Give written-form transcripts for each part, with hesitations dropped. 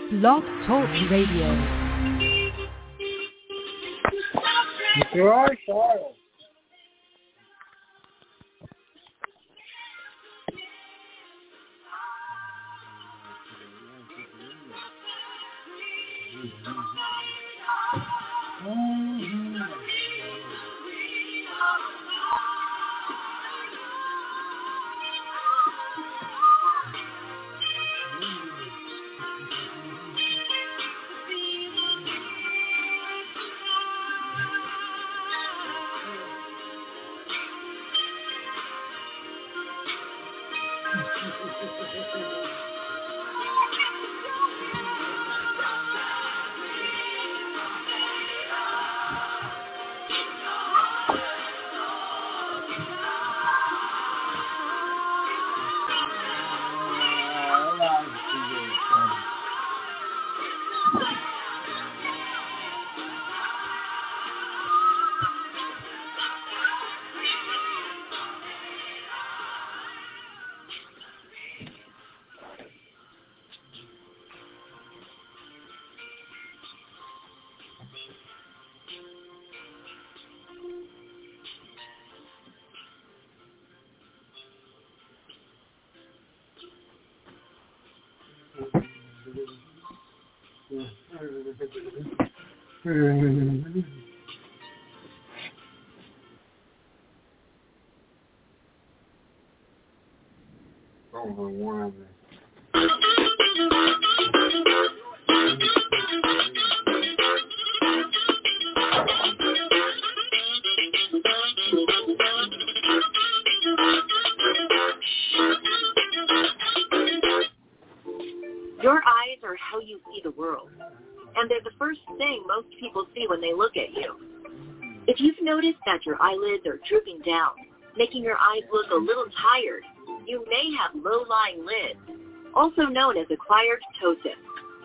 Blog Talk Radio. Sorry. Your eyes are how you see the world, and they're the first thing most people see when they look at you. If you've noticed that your eyelids are drooping down, making your eyes look a little tired, you may have low-lying lids, also known as acquired ptosis.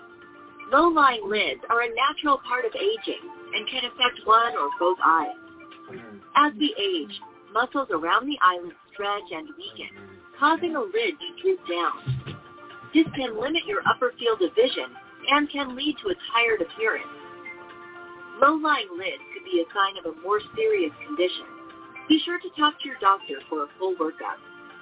Low-lying lids are a natural part of aging and can affect one or both eyes. As we age, muscles around the eyelids stretch and weaken, causing a lid to droop down. This can limit your upper field of vision and can lead to a tired appearance. Low-lying lids could be a sign of a more serious condition. Be sure to talk to your doctor for a full workup.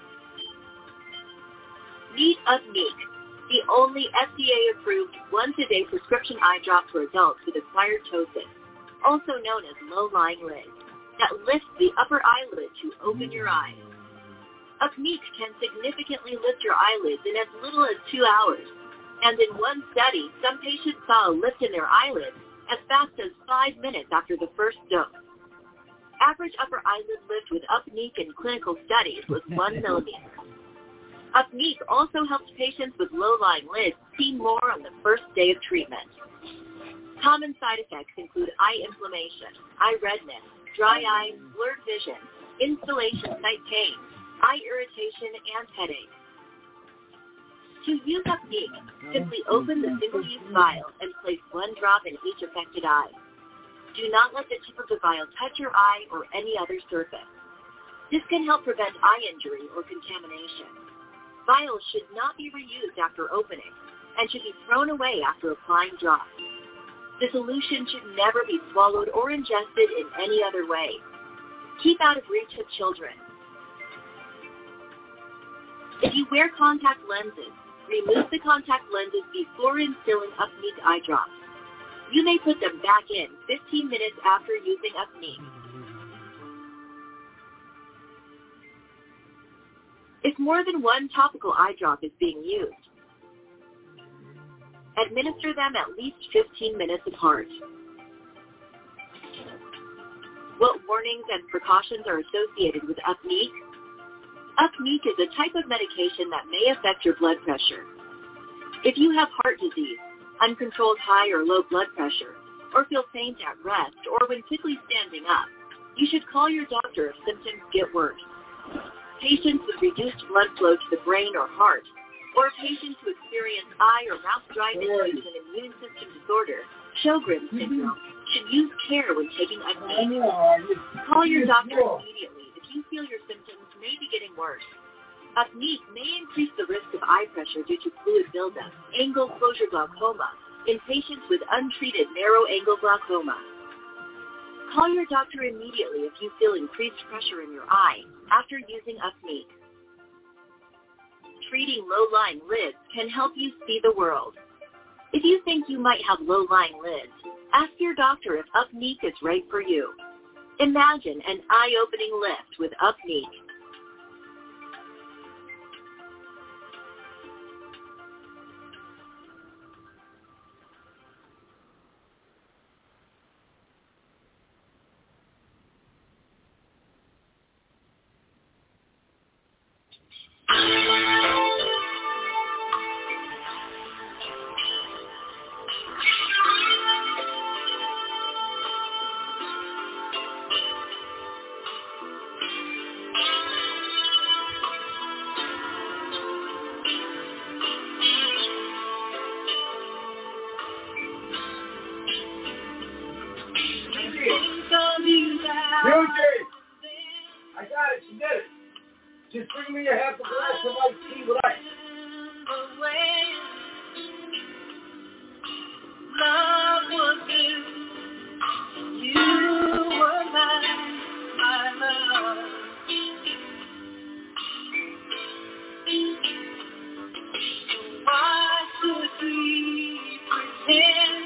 Meet Upneeq, the only FDA-approved once-a-day prescription eye drop for adults with acquired ptosis, also known as low-lying lids, that lifts the upper eyelid to open your eyes. Upneeq can significantly lift your eyelids in as little as 2 hours, and in one study, some patients saw a lift in their eyelids as fast as 5 minutes after the first dose. Average upper eyelid lift with Upneeq in clinical studies was 1 millimeter. Upneeq also helps patients with low-lying lids see more on the first day of treatment. Common side effects include eye inflammation, eye redness, dry eyes, blurred vision, installation site pain, eye irritation, and headache. To use Upneeq, simply open the single-use vial and place 1 drop in each affected eye. Do not let the tip of the vial touch your eye or any other surface. This can help prevent eye injury or contamination. Vials should not be reused after opening and should be thrown away after applying drops. The solution should never be swallowed or ingested in any other way. Keep out of reach of children. If you wear contact lenses, remove the contact lenses before instilling Upneeq eye drops. You may put them back in 15 minutes after using Upneeq. If more than 1 topical eye drop is being used, administer them at least 15 minutes apart. What warnings and precautions are associated with Upneeq? Upneeq is a type of medication that may affect your blood pressure. If you have heart disease, uncontrolled high or low blood pressure, or feel faint at rest or when quickly standing up, you should call your doctor if symptoms get worse. Patients with reduced blood flow to the brain or heart, or patients who experience eye or mouth dryness due to an immune system disorder, Sjogren's syndrome, should use care when taking Upneeq. Call your doctor immediately if you feel your symptoms may be getting worse. Upneeq may increase the risk of eye pressure due to fluid buildup, angle closure glaucoma, in patients with untreated narrow angle glaucoma. Call your doctor immediately if you feel increased pressure in your eye after using Upneeq. Treating low-lying lids can help you see the world. If you think you might have low-lying lids, ask your doctor if Upneeq is right for you. Imagine an eye-opening lift with Upneeq. I got it, she did it. Just bring me a half a glass of white tea with ice. Love was you. You were my love. Why should we pretend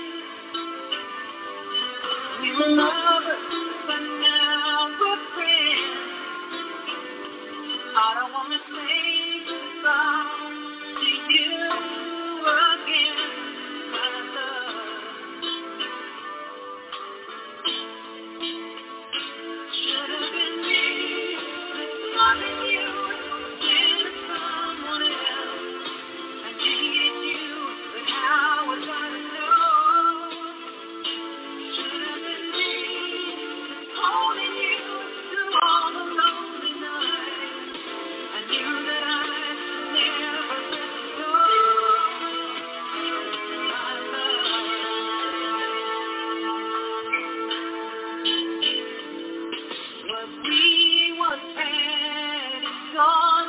we were lovers, but now we're friends? I don't want to say goodbye to you again, my love. Should have been me, loving you instead of someone else. I needed you, but how was I to know? Should have been me, holding you through all the lonely nights. I knew that I'd never let go, my love. What we once had is gone,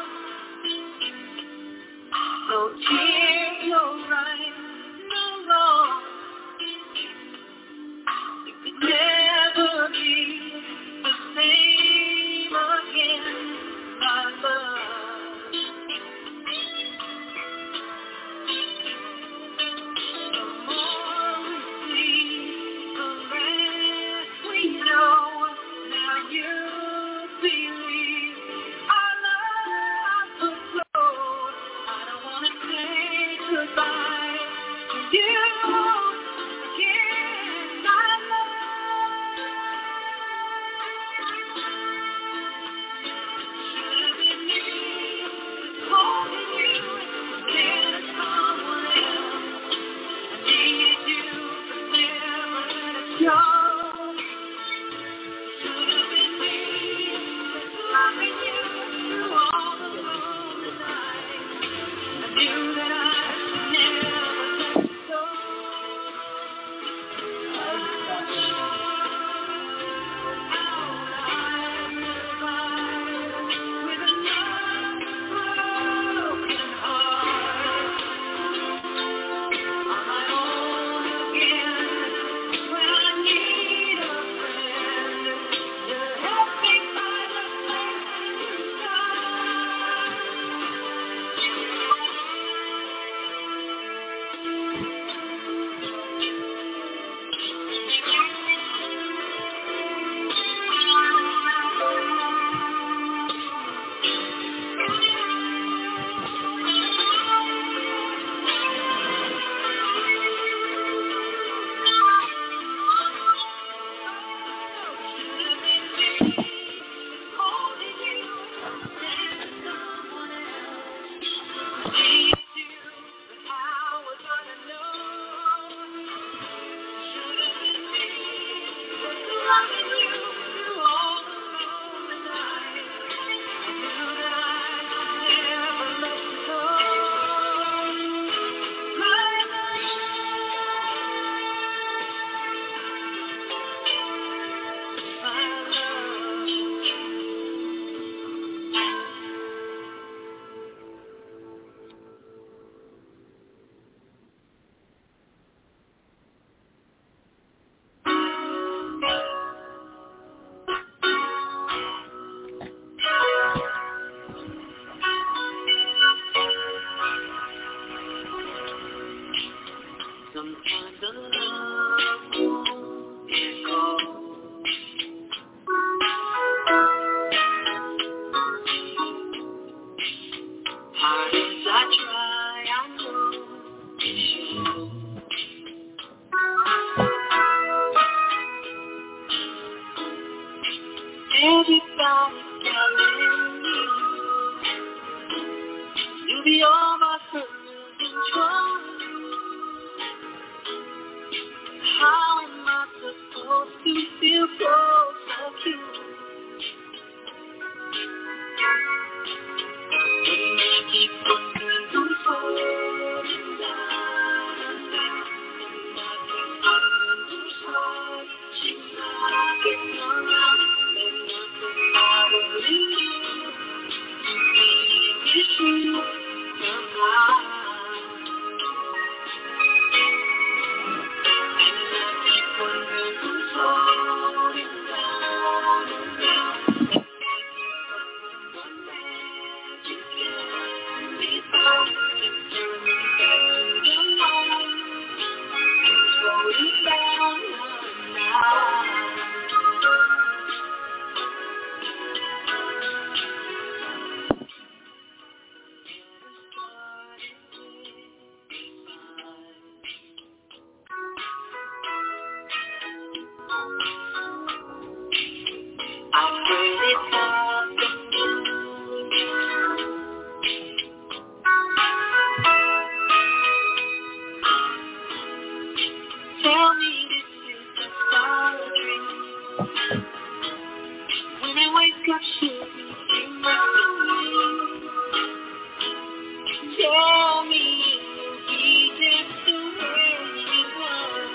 no tears, no right, no wrong. It could never be the same again, my love. The more we see, the less we know. Now you believe our love will grow. I don't want to say goodbye to you again, my love. Should have been me, holding you instead of someone else. I needed you, but never let it go. Should have been me, loving you through all the lonely nights. I knew that I'd never let it go. With another broken heart, on my own again, when I need a friend to help me find the place inside. Holding you instead of someone else. Needed you, but how was I to know? Should have been me, loving you through all the lonely nights. I knew that I'd never let you go, my love, my love. Sometimes a love won't go. Hard as I try, I know it's you. Everybody's telling me you'll be all my losing control. How am I supposed to feel so cute? When I keep wondering who's holding down, and I keep wondering whose heart she's knocking around. There's nothing bothering you. It's you somehow. Tell me this is just all a dream. When I wake up, she'll be in my dream. Tell me you'll be just the way you are.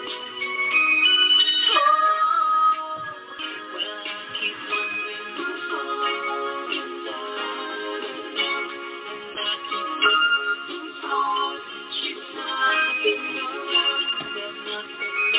Oh, well, I keep wondering who's holding down, and I keep wondering whose heart she's knocking around. There's nothing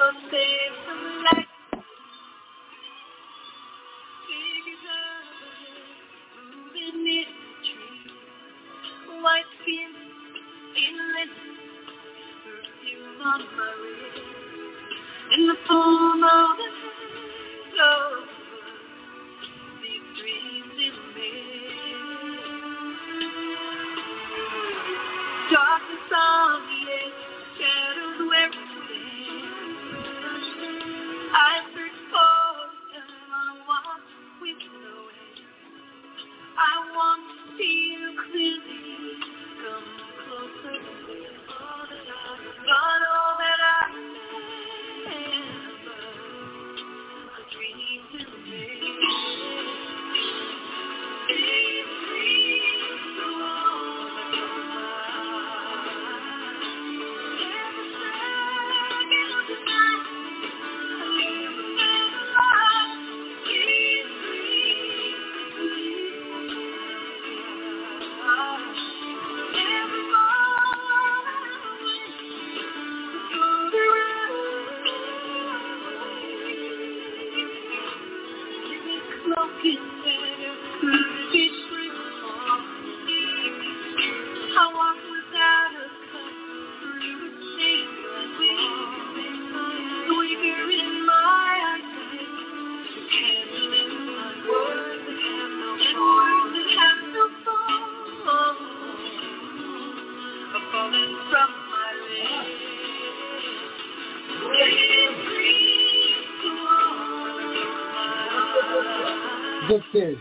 Victor.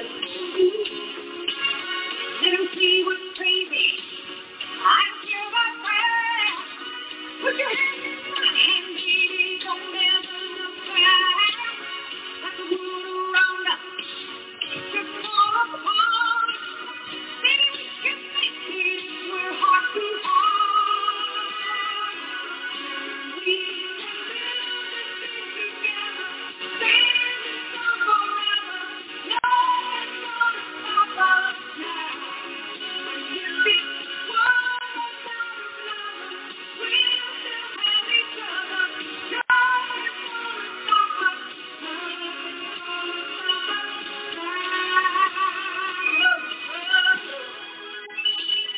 Little she was crazy. I'm sure that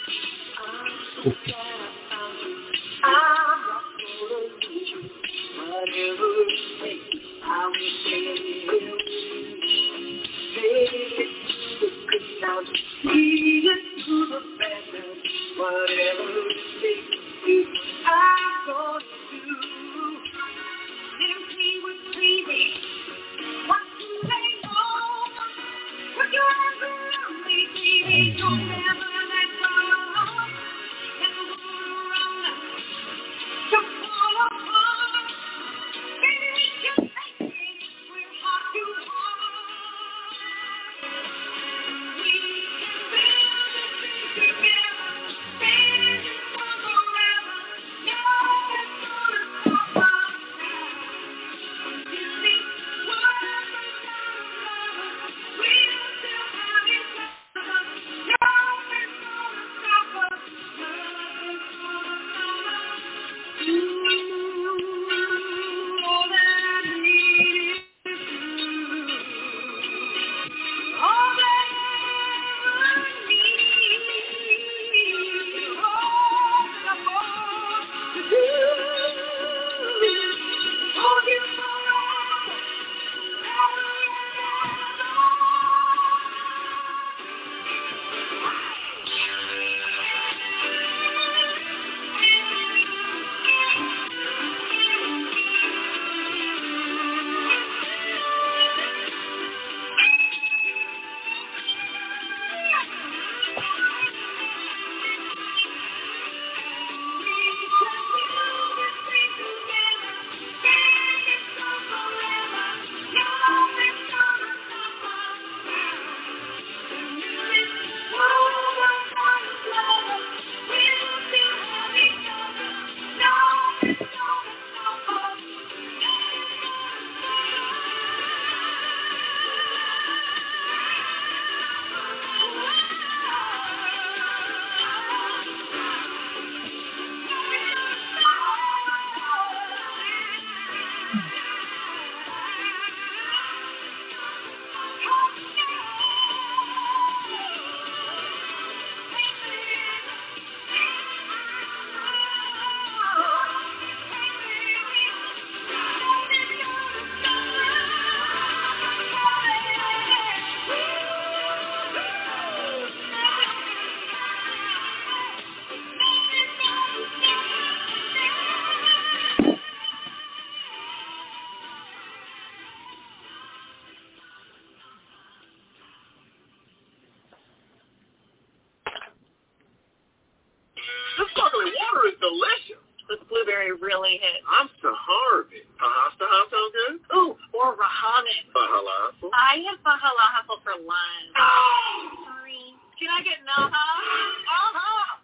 This sparkling water is delicious. This blueberry really hit. I'm Saharbi. Pasta sound good? Ooh, or ramen. Fahalafel. I had fahalafel for lunch. Oh! Sorry. Can I get naha? Uh-huh.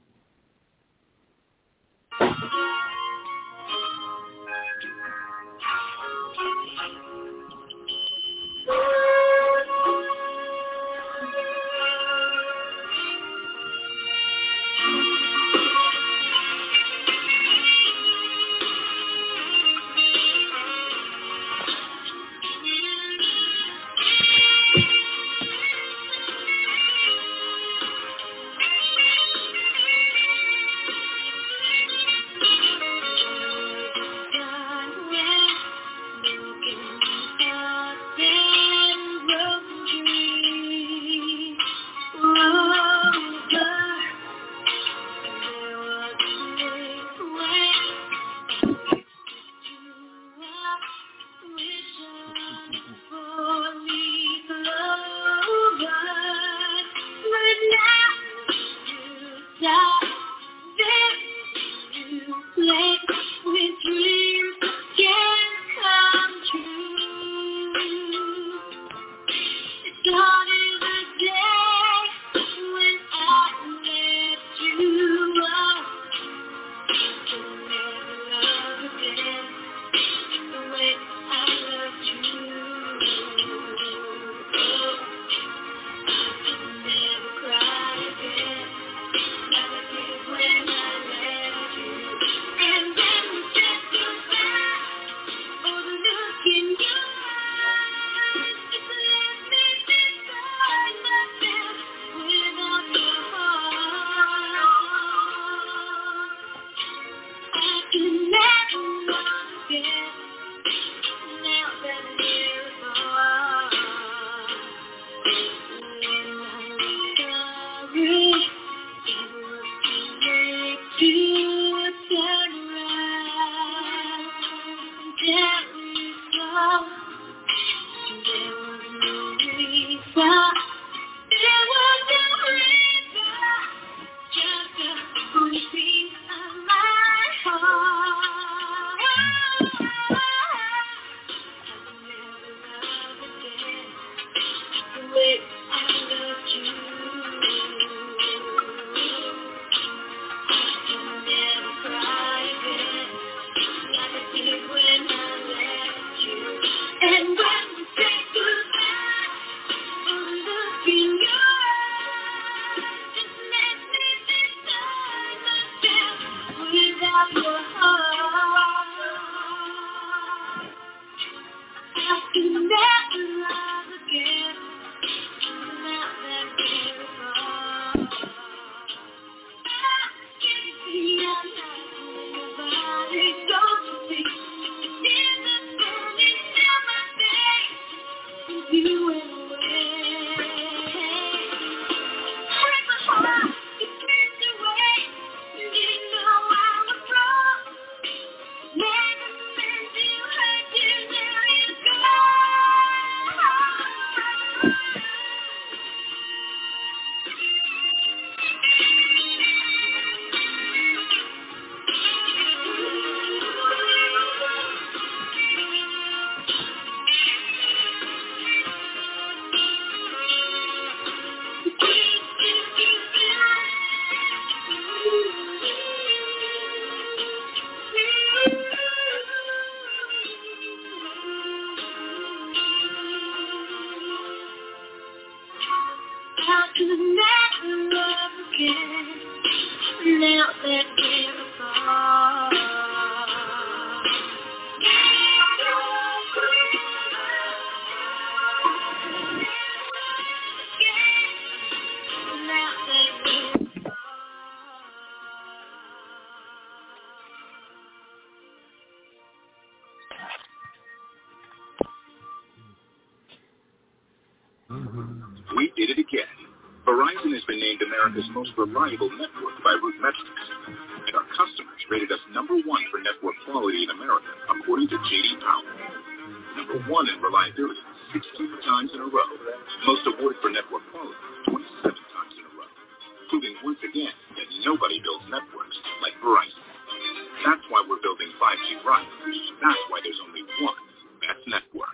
did it again. Verizon has been named America's most reliable network by RootMetrics, and our customers rated us number 1 for network quality in America, according to J.D. Power. Number 1 in reliability 16 times in a row. Most awarded for network quality 27 times in a row, proving once again that nobody builds networks like Verizon. That's why we're building 5G right. That's why there's only one best network.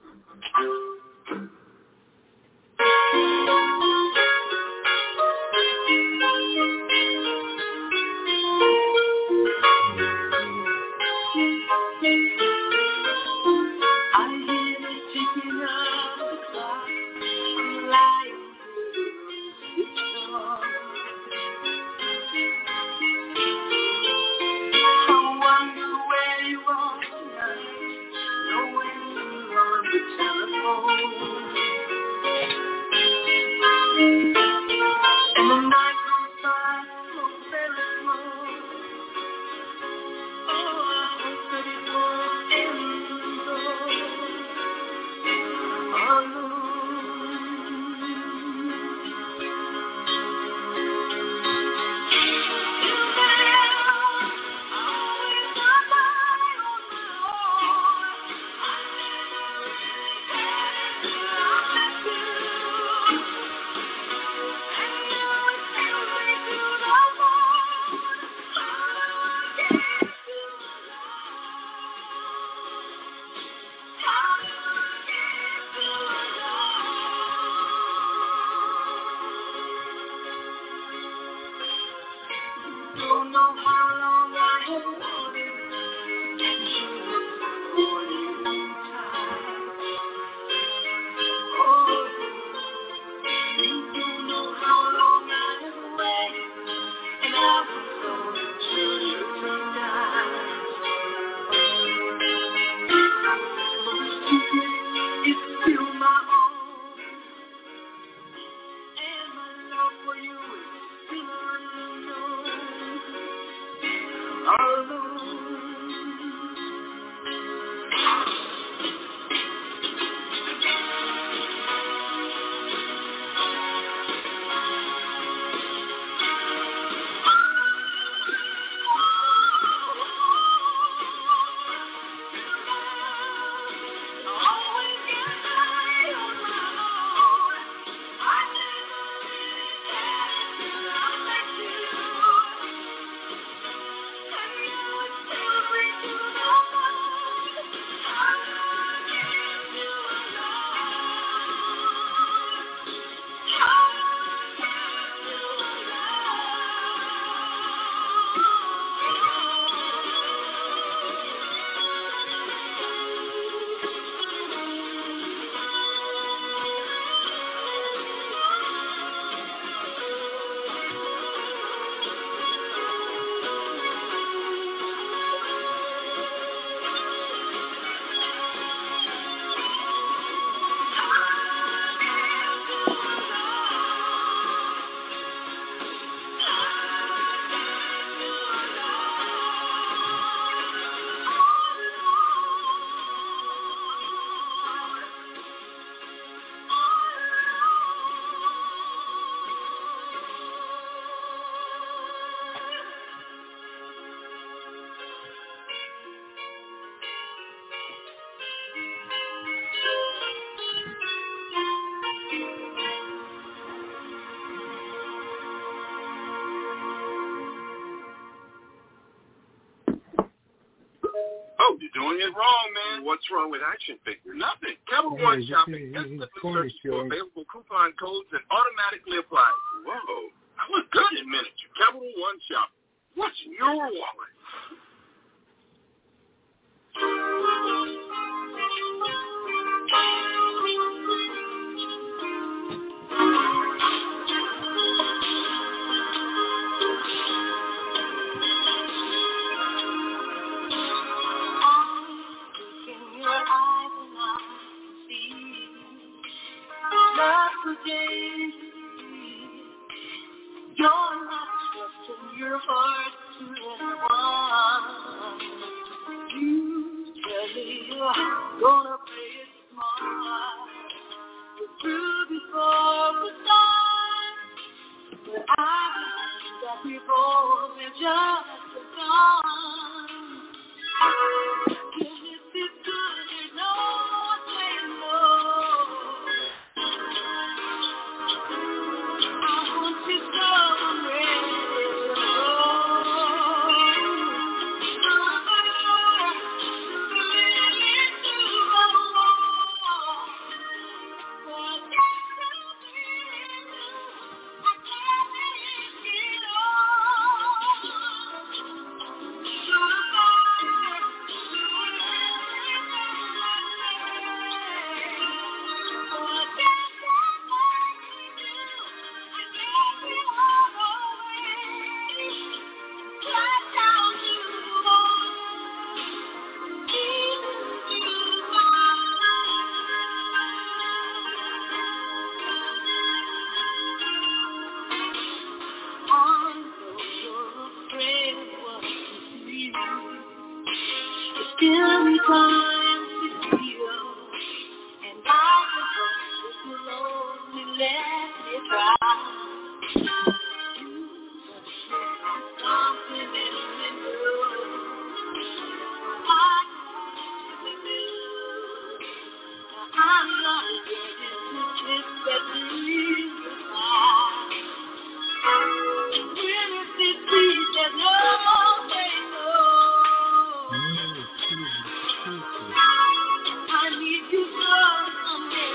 Doing it wrong, man. What's wrong with action figures? Nothing. Capital One Shopping instantly searches for available coupon codes and automatically applies. Whoa, I look good in miniature. Capital One Shopping. What's in your wallet? You're not trusting your heart to anyone. You tell me you're gonna play it smart. But through this for the time, but I believe that we've all been just begun. Goodness is good, there's no saying no. I want you so I'm ready to go. Still be time to feel, and I suppose you'll only let me try. Something in the I'm not ready to kiss that leaves the side. When it's this deep, there's no way no. I need you so someday.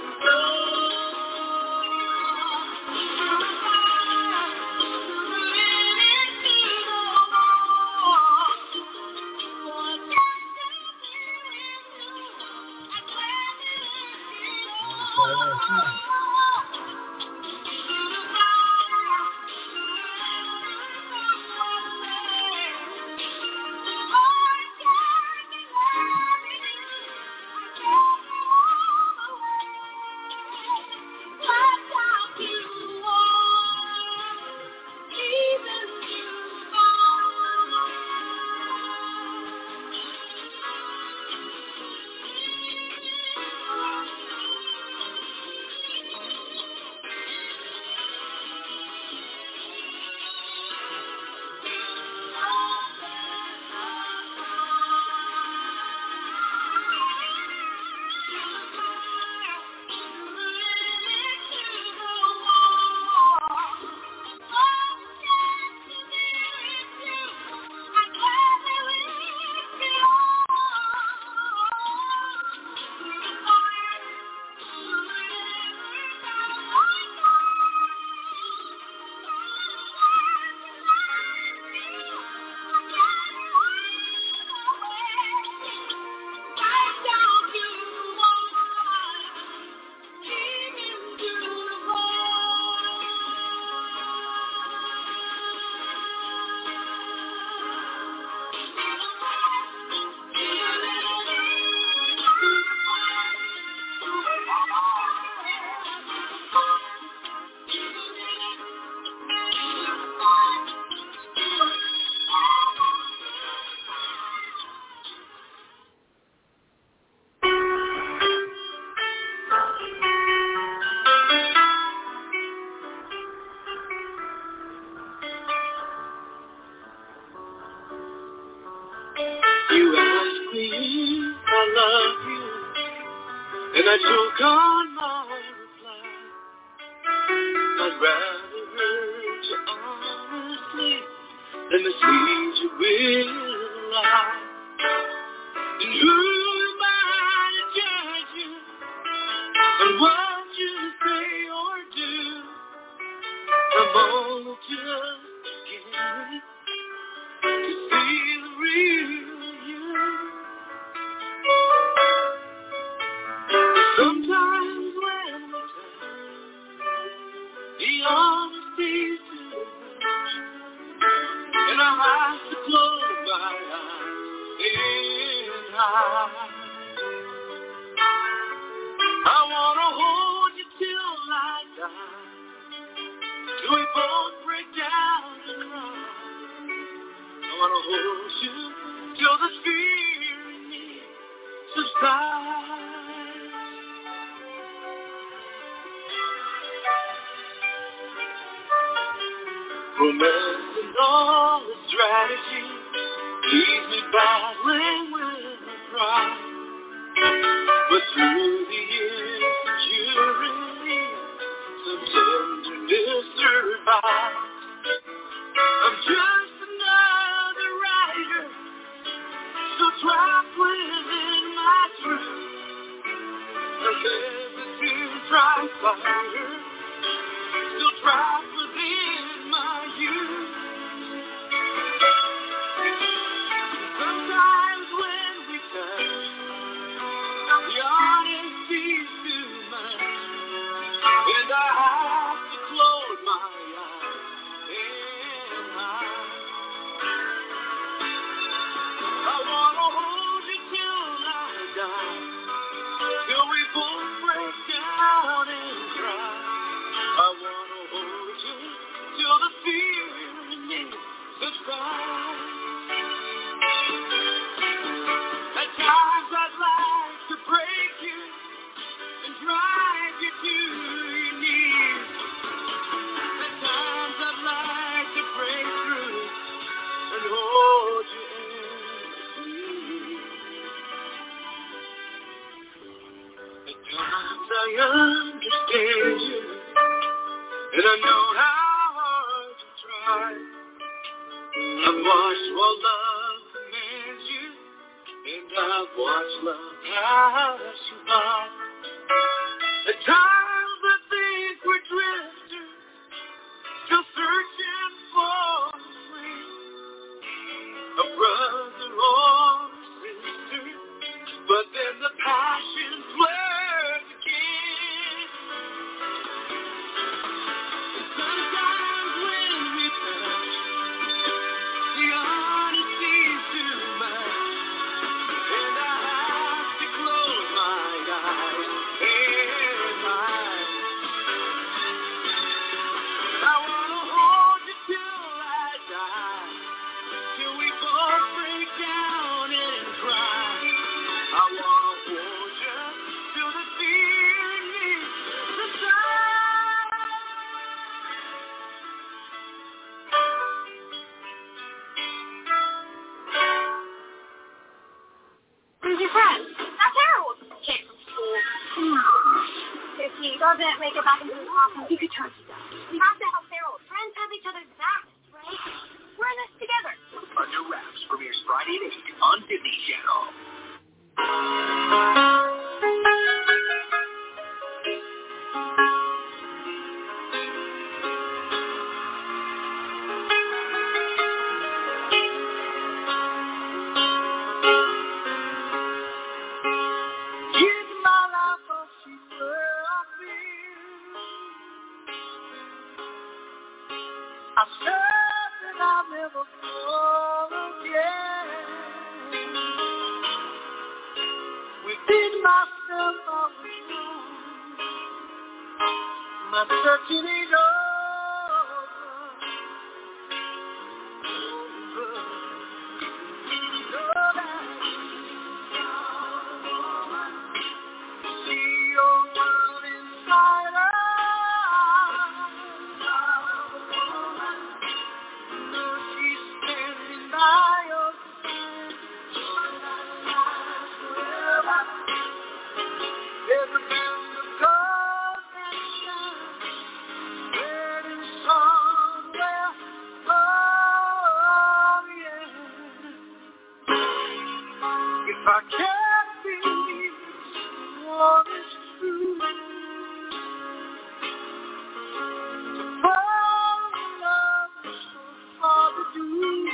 You ask me if I love you, and I took on my reply. I'd rather hurt you honestly than deceive you with a lie. And who am I to judge you on what you say or do? I'm only just beginning to see the real you. Sometimes when we tell the honesty's too much, and I have to close my eyes and hide. I wanna hold you till I die, till we both break down and cry. I wanna hold you till the fear in me subsides. and all the strategy leaves me battling with pride. But through the years, you release some tenderness survives. I'm just another writer, so trapped within my truth. A never-to-try fighter, still trapped within my youth. Sometimes when we touch, the honesty's too much, and I have to close my eyes and hide. I wanna hold you till I die, till we both break down and cry. I wanna hold you till the fear in me subsides. At times I'd like to break you and drive you to your knees. At times I'd like to break through and hold you in. At times I understand you, and I know how hard you try. I've watched while love commands you, and I've watched love pass you by. At times I think we're drifters, still searching for a friend, a brother or a sister, but then the passion flares again. Sometimes when we touch, the honesty's too much, and I have to close my eyes and hide. I wanna hold you till I die, till we both break down and cry. I wanna hold you till the fear in me subsides. Who's your friend? That's Harold. Kid from school. If he doesn't make it back into his house, he could charge you down. We have to help Harold. Friends have each other's backs, right? We're in this together. Under Wraps premieres Friday at 8 on Disney Channel. Give my life a secret of fear. I said that I'll never fall again. Within myself I was wrong. My searching ain't over. Know that see your world inside out. Know she's standing by your side. There's a band of gold and shine, waiting somewhere. Oh yeah. If I can't believe what is true, to fall in love is so hard to do.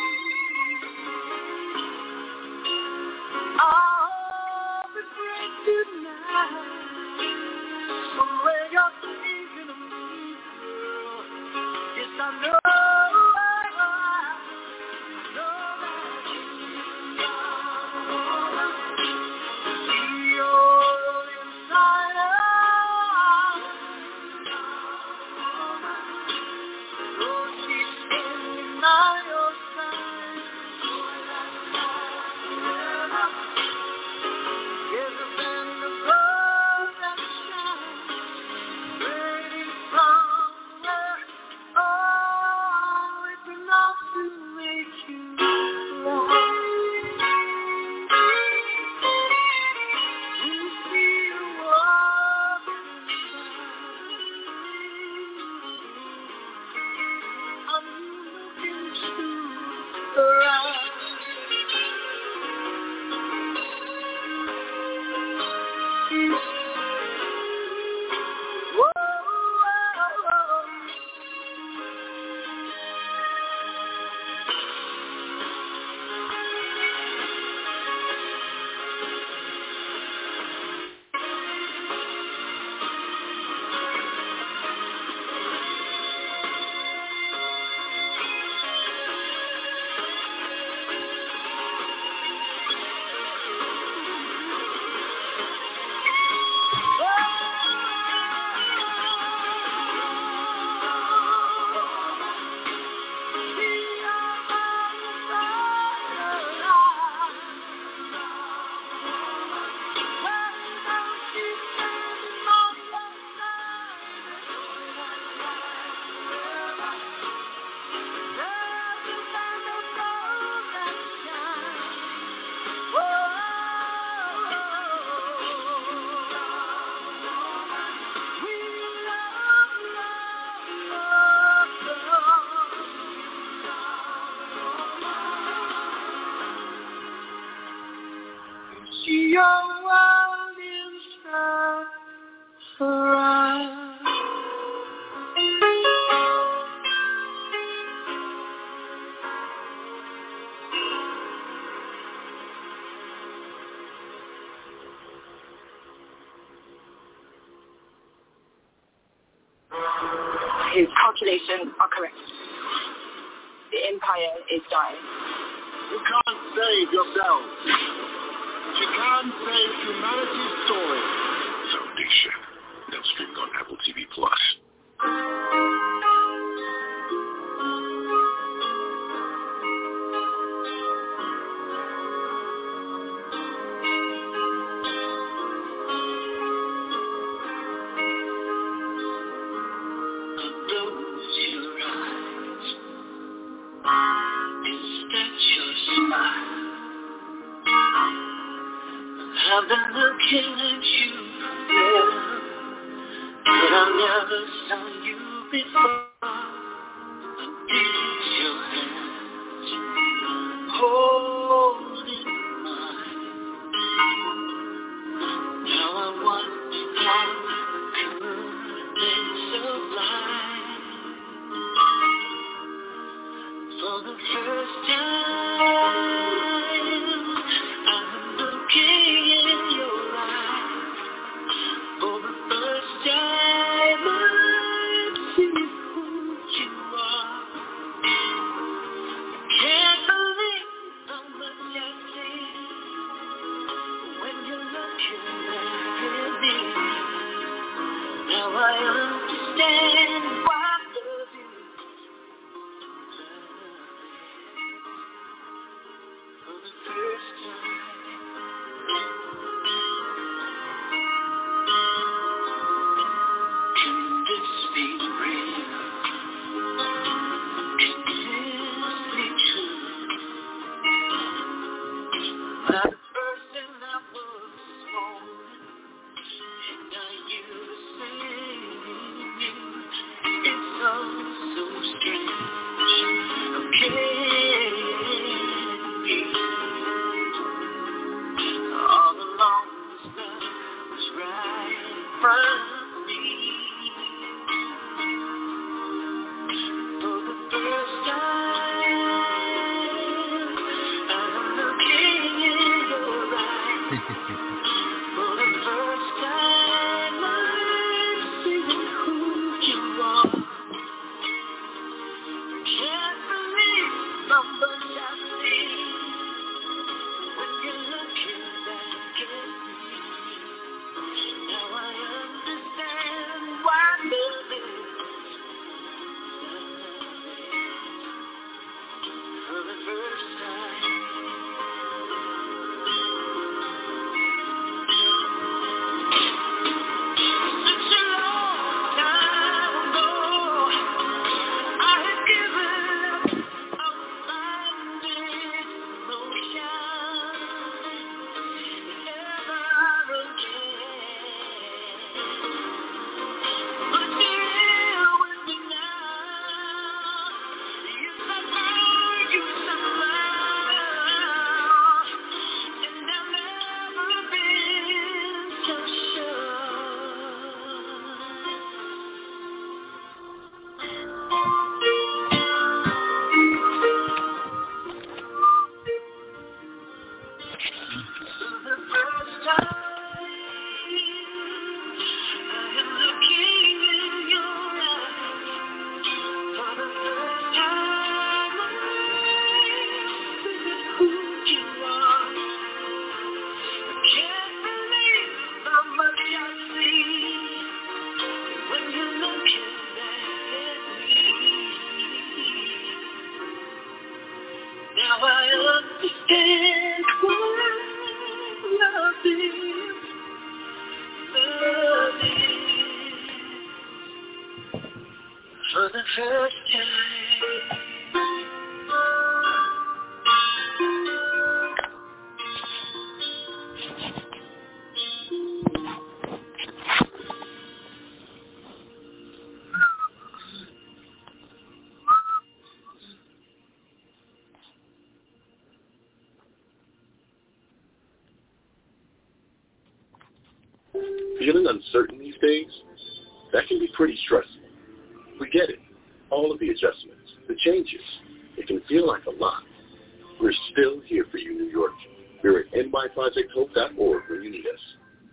I hope it breaks tonight. Somewhere you're thinking of me, girl. Yes, I know. See your inside out. Oh, she's standing by your side. There's a band of gold His calculations are correct. The empire is dying. You can't save yourself. You can't save humanity's story. Foundation. Now streaming on Apple TV+. I've been looking at you, yeah, but I've never seen you before. It's your hands holding mine. Now I wonder how could they survive. For the first time, I'm looking in your eyes. For the first time, I see who you are. Can't believe how much I see when you're looking back at me. Now I understand why I love you. For the first time. Can this be real? Can this be true? That person that was falling, and now you're saving me. It's all so strange. Okay. All along the sun was right in front of me. For the first time, I'm looking in your eyes. For the first time, I'm seeing who you are. Can't believe how much I see when you're looking back at me. Now I understand why love is for the first time. Such a long time ago, I had given up on For the first time. Feeling uncertain these days? That can be pretty stressful. We get it. All of the adjustments, the changes. It can feel like a lot. We're still here for you, New York. We're at nyprojecthope.org when you need us.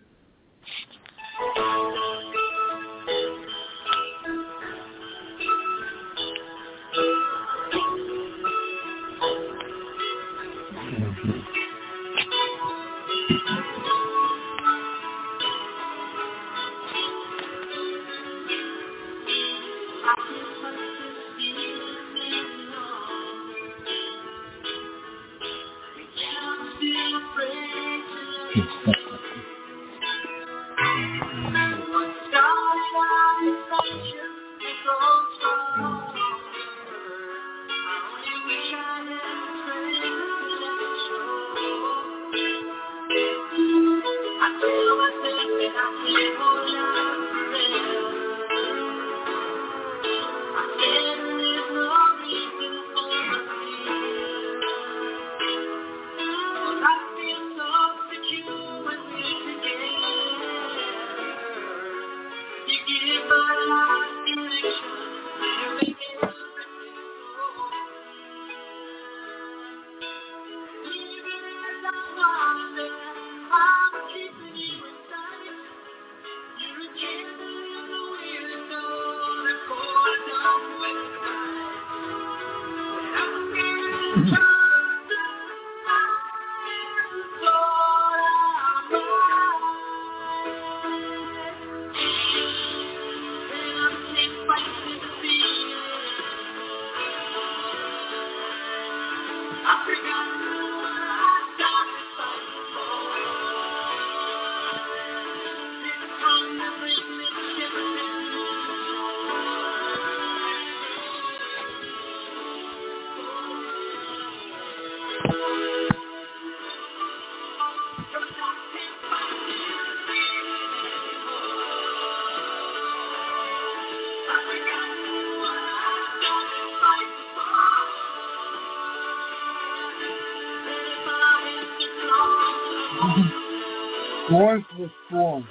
Voice was strong.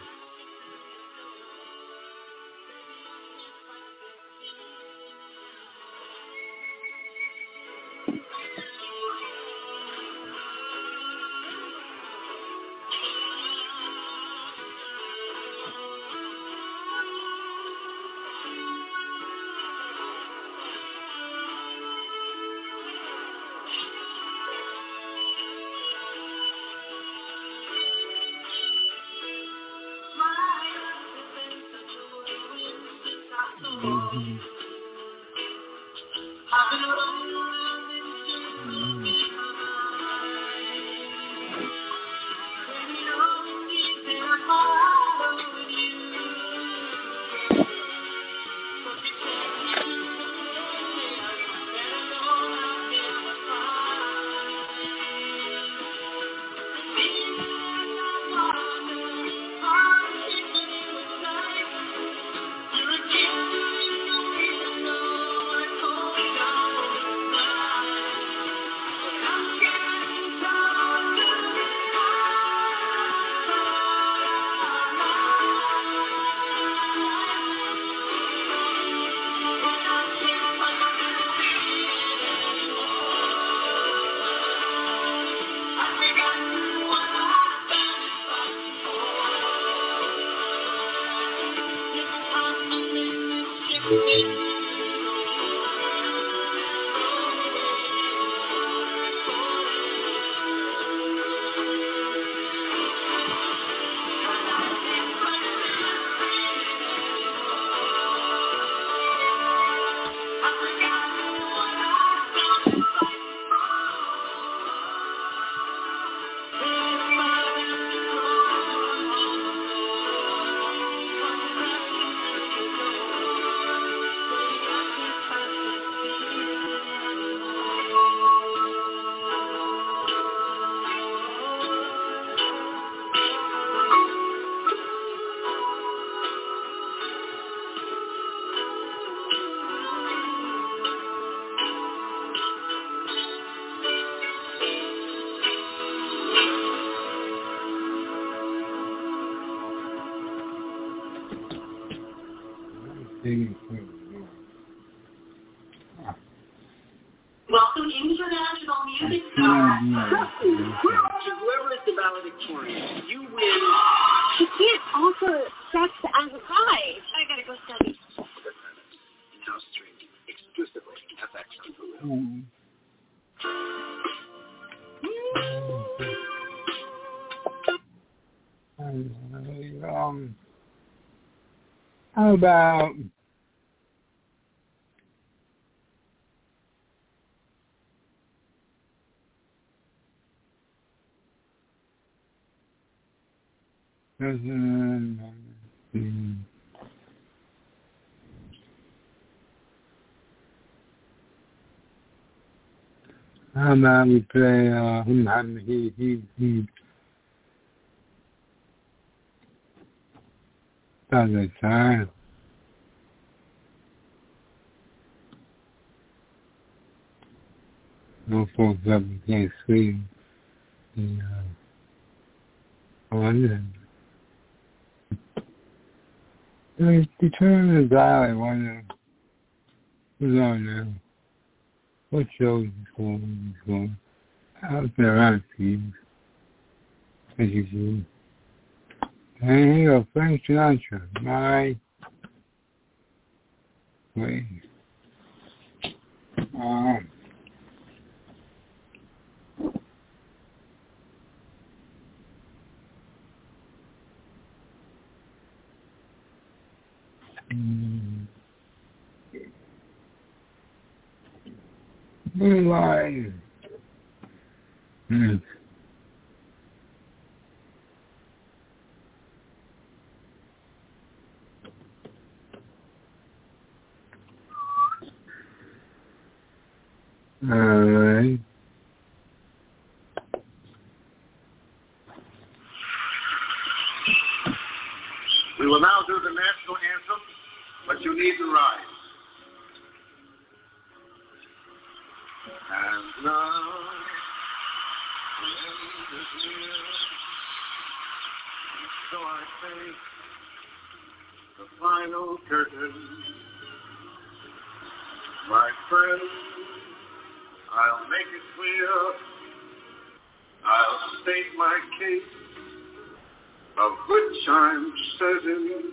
Welcome international music star. Whoever is the valedictorian, you win. She can't offer sex as a prize. I gotta go study. Now streaming exclusively FX on Hulu. How about how about we play he other time. No folks up and can't sleep. Determine the dial. I wonder who's on now. What show is going? Out there around to you. As you see. And here you go, Frank Sinatra. My way. Live. All right. We will now do the national anthem, but you need to rise. And now, so I face the final curtain. My friend, I'll make it clear. I'll state my case, of which I'm certain.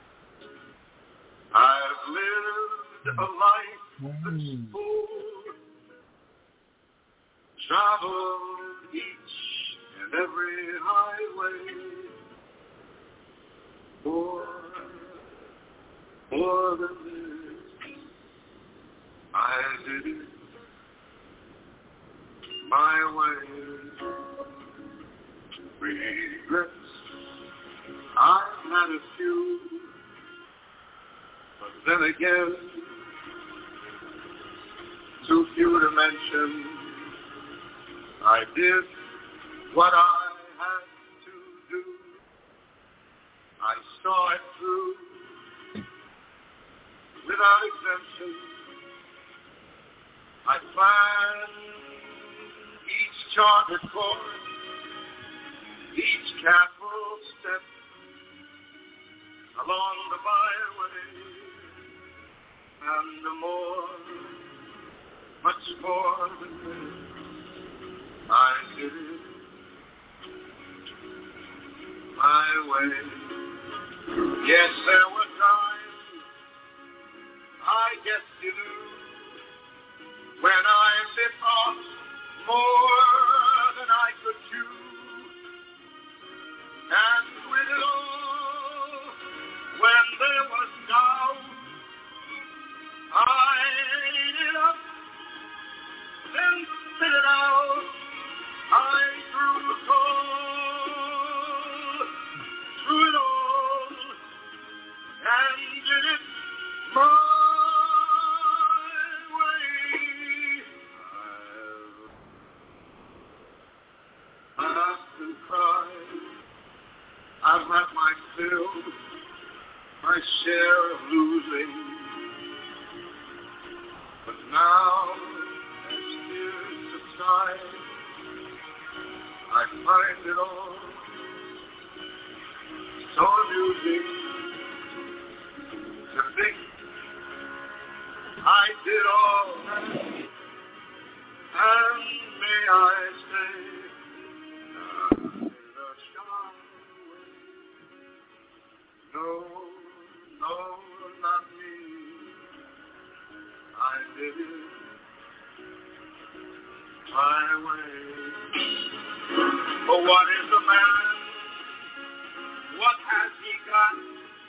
I've lived a life that's full, traveled each and every highway for the this. I did it my way. Regrets, I've had a few, but then again, too few to mention. I did what I had to do. I saw it through without exemption. I planned each charted course, each careful step along the byway, and the more, much more than this, I did it my way. Yes, there were times, I guess you knew, when I bit off more than I could chew. And with it all, when there was doubt, I ate it up, then spit it out. I threw the coal through it all, and did it my way. I've laughed and cried. I've had my fill, my share of losing. But now, as years subside, I find it all so amusing to think I did all that, and may I say, in a shy way. No, not me. I did it my way. But what is a man? What has he got?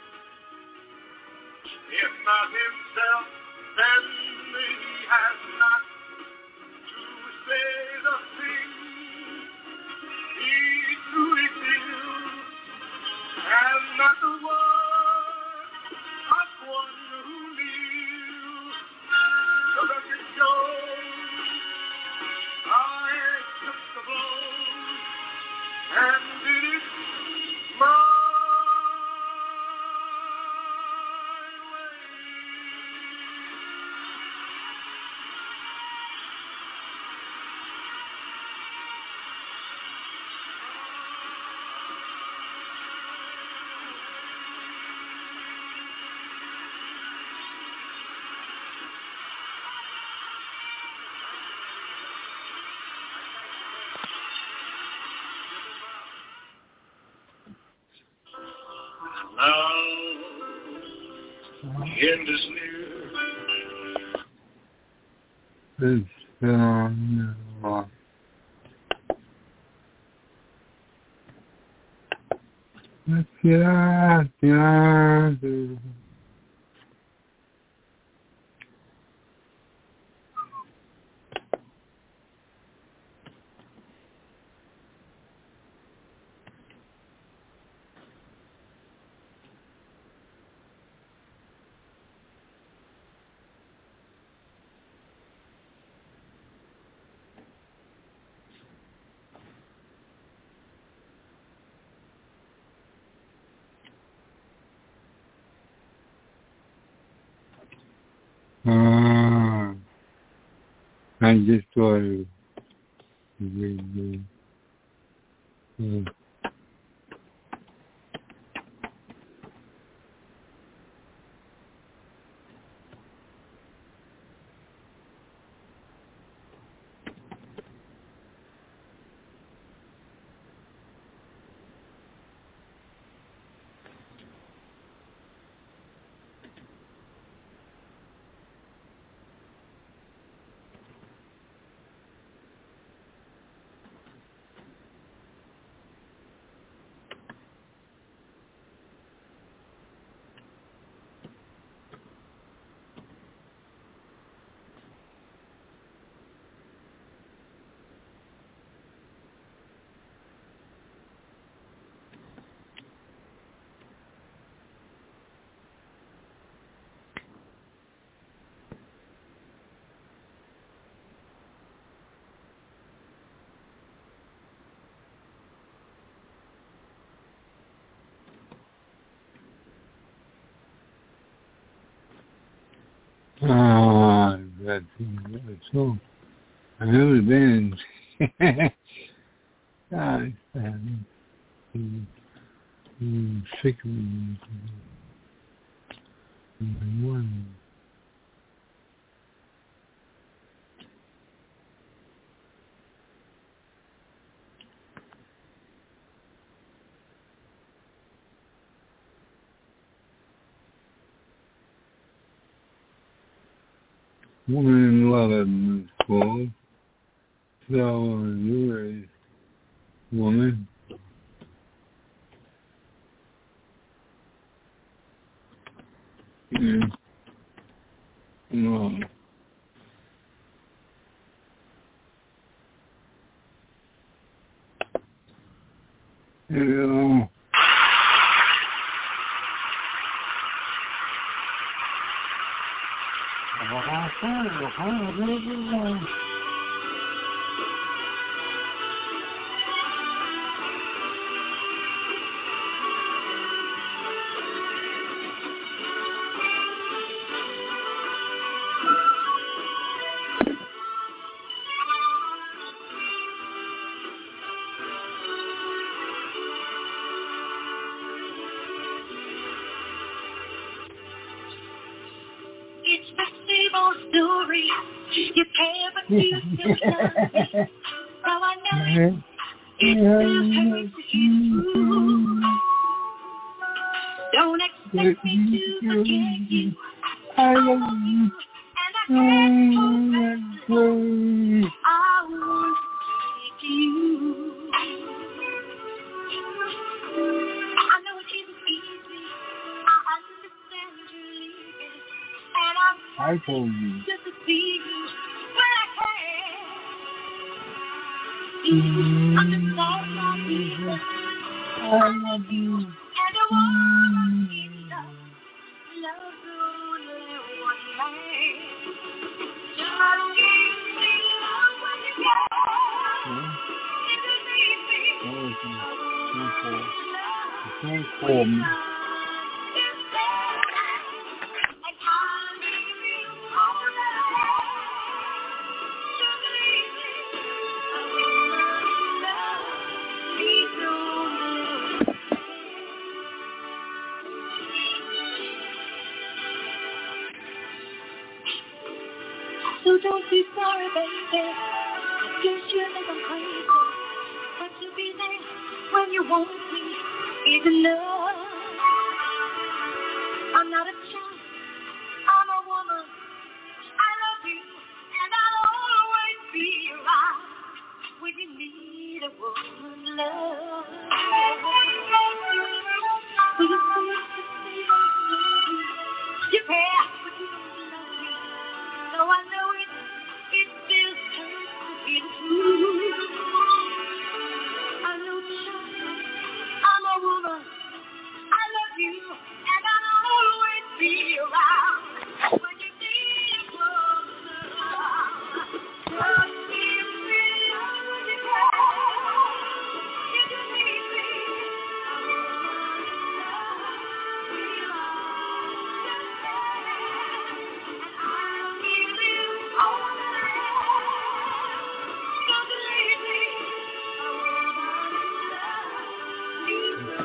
If not himself, then he has not to say the thing he truly feels, and not the word of one who kneels. The record shows I took the blows and did it my way. Now, in this near let's get out. I just thought it was really good. That's so. I've never been. God, sick of me. One. Woman in Love is called. So you're a woman. Yeah. No. Yeah. You still love me, so I know it still hurts you. Don't expect me to forget you. I love you, and I can't hold back. I want to take you. I know it isn't easy. I understand you're leaving, and I'm trying just to see you when I can. Understand my reason. I love you, and I want to keep love. Love only one man. Just give me love when you can. If you need me, Thank you. So don't be sorry, baby. You sure think I'm crazy, but to be there when you want me is enough. I'm not a child, I'm a woman. I love you, and I'll always be around when you need a woman's love. So you please just say I love you. You care, but you don't love me. So I know it still hurts to be true. I'm no child, I'm a woman. I love you, and I'll always be around when you need a woman's love. Just give me love when you can. If you need me, a woman's love. Just there, and I'll give you all that I have. So believe me, a woman's love. You know.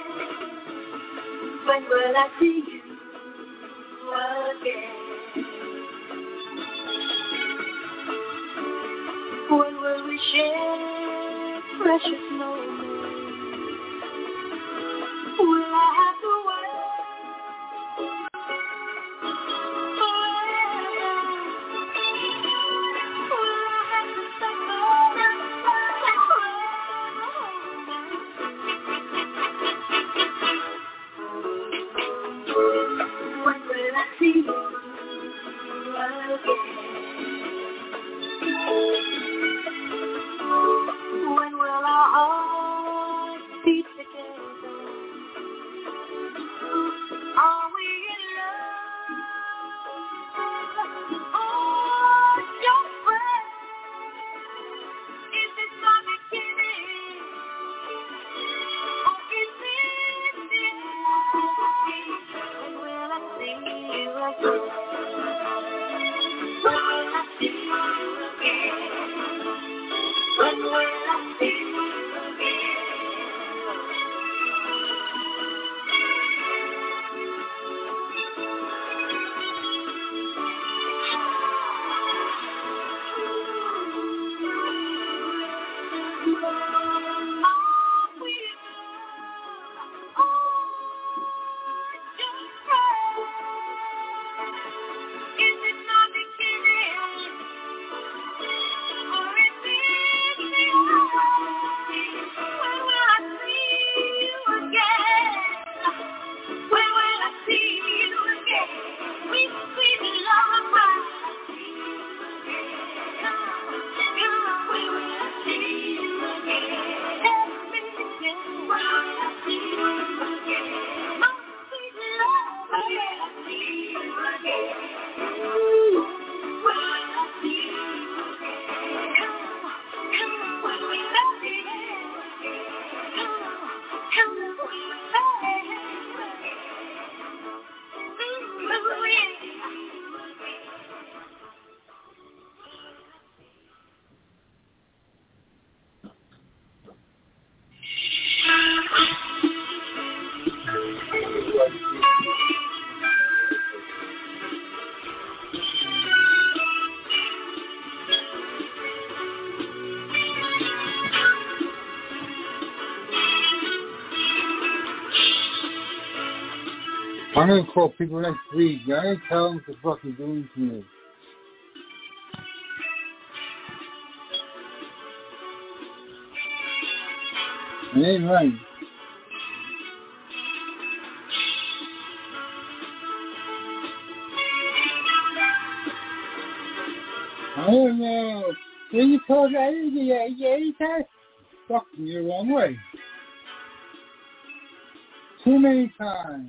When will I see you again? we share precious moments. Will I have to wait forever? Will I have to suffer when will I see you again? When will our hearts beat together? Are we in love? Or just friends? Is this my beginning? Or is this the end? When will I see you again? When will I see you again? When will I see you again? Are we in love? Or just friends? Is it not beginning? Or is it the end? When will I see you again? When will I see you again? Sweet, sweet lullaby. When will I see you again? When will I see you again? My sweet love, when will I see you again? When will I see you again? When will I see you I'm gonna call people next week. I ain't tell them to fucking do it to me. It ain't right. I don't know. When you told that, yeah, fucking you the wrong way. Too many times.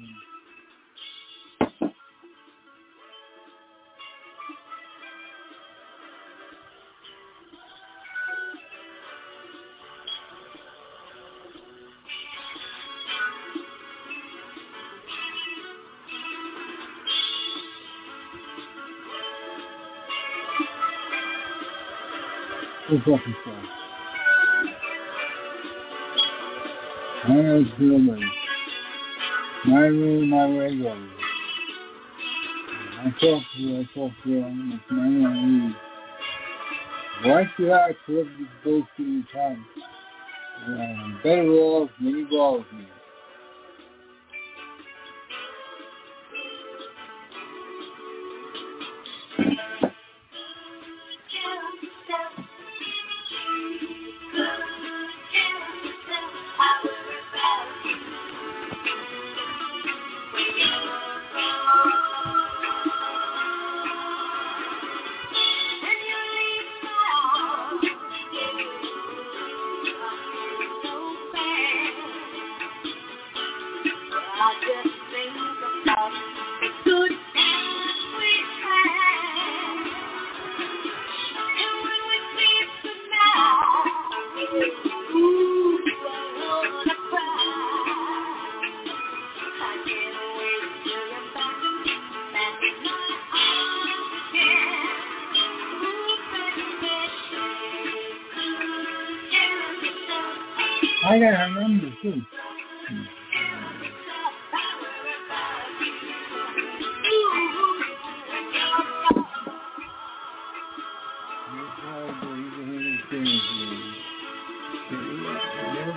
Who's fucking stuff? I don't know. My room, my way goes. I talk to you, it's my room. Why should I collect this bullshit in time? I'm better off when you go with me. I got her number too.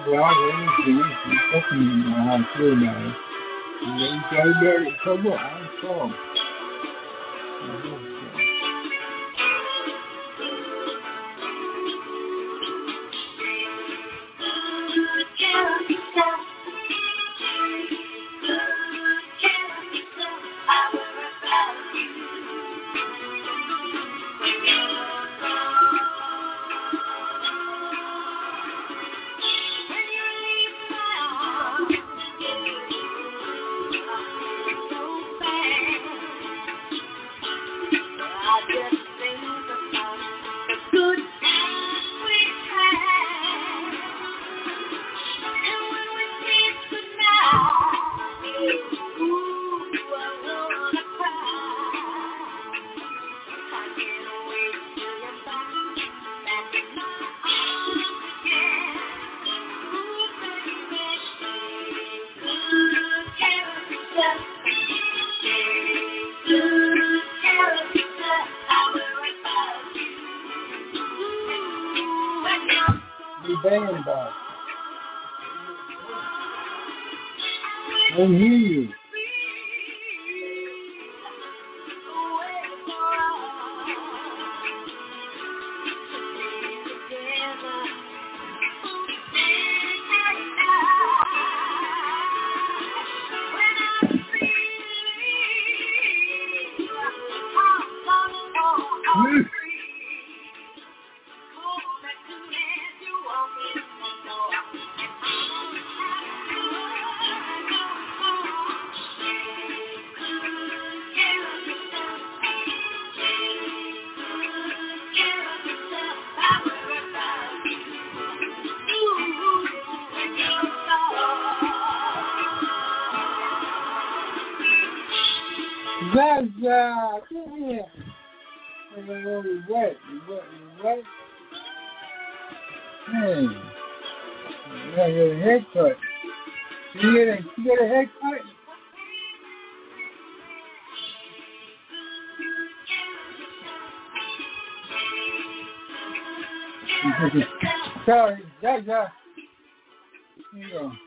Well, everything is fucking how I feel about it. And then you gotta get it covered. I'm sorry. Banging about. I don't hear you. Zaza, come here. You wet. Hey, you gotta get a haircut. You get a haircut? Sorry, Zaza. Here you go.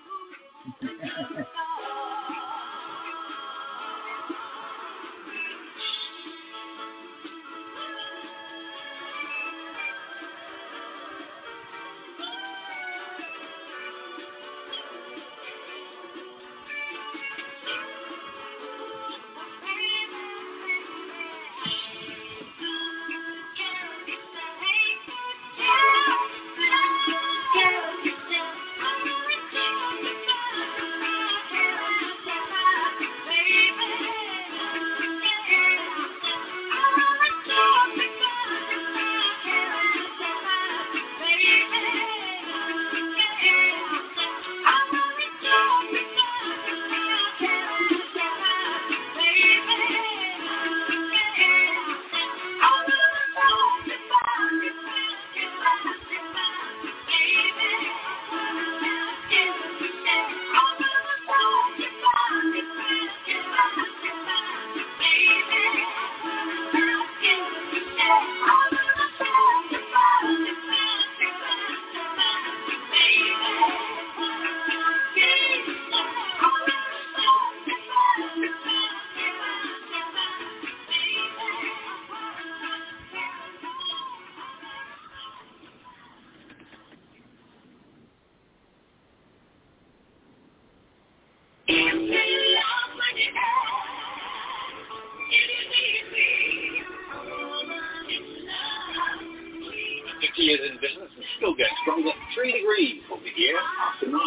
Years in business and still going strong. Got 3 degrees for the year after 9.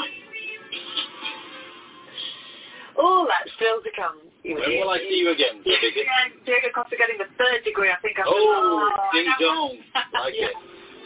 Oh, that's still to come. When will I see you again? Diego Costa getting the 3rd degree, I think. Ding dong. Like it.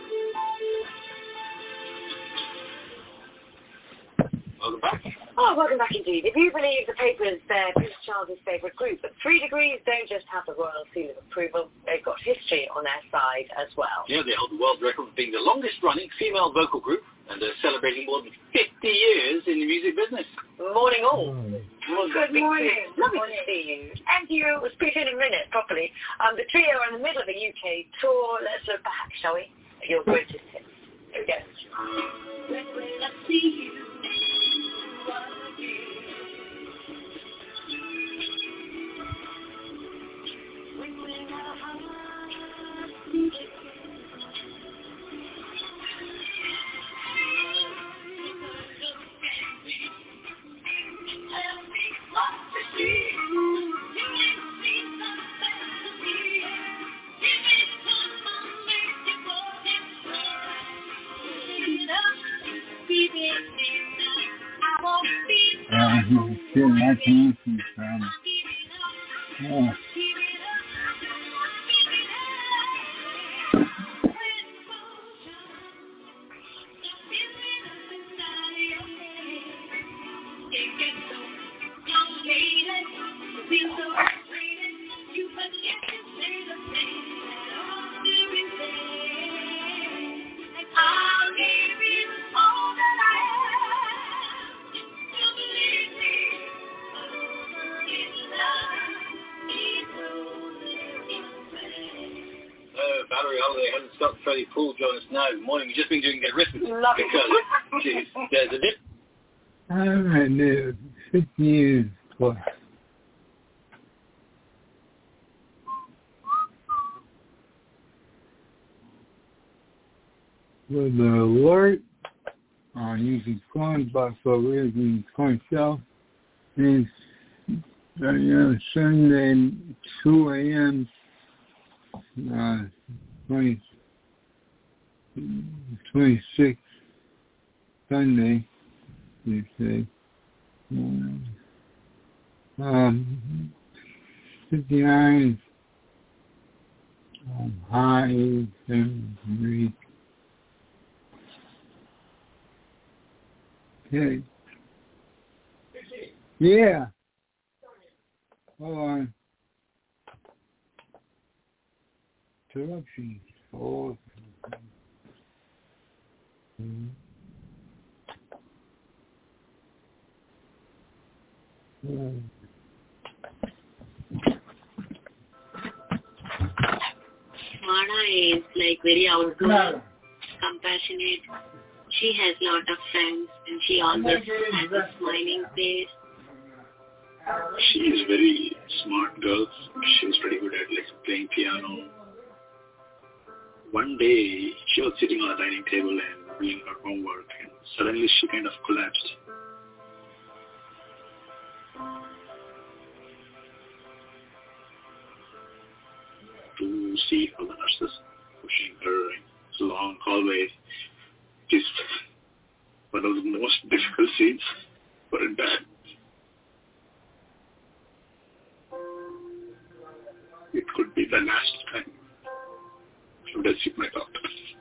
Welcome back. Oh, welcome back indeed. If you believe the papers, they're Prince Charles' favourite group, but 3 degrees don't just have the royal seal of approval, they've got history on their side as well. Yeah, they hold the world record for being the longest-running female vocal group, and they're celebrating more than 50 years in the music business. Morning all. Well, good morning. Lovely to see you. And you will speak in a minute properly. The trio are in the middle of a UK tour. Let's look back, shall we? At your greatest hits. Here we go. I can't see some. Oh. Valerie Holiday hasn't stopped Freddie Poole join us now. Good morning. We've just been doing arithmetic because there's a dip. I'm in there 50 years plus. With the alert on using phones by Floridian Point South is Sunday 2 a.m. 26th Sunday, you say. 59 high 73. Okay. Yeah. Hold on. Interruptions. Oh. Mana is like very outgoing, compassionate. She has lot of friends and she always has a smiling face. She is a very smart girl. She was pretty good at playing piano. One day, she was sitting on a dining table and doing her homework, and suddenly she kind of collapsed. To see all the nurses pushing her in this long hallway is one of the most difficult scenes for a dad. It could be the last time I would have seen my doctor.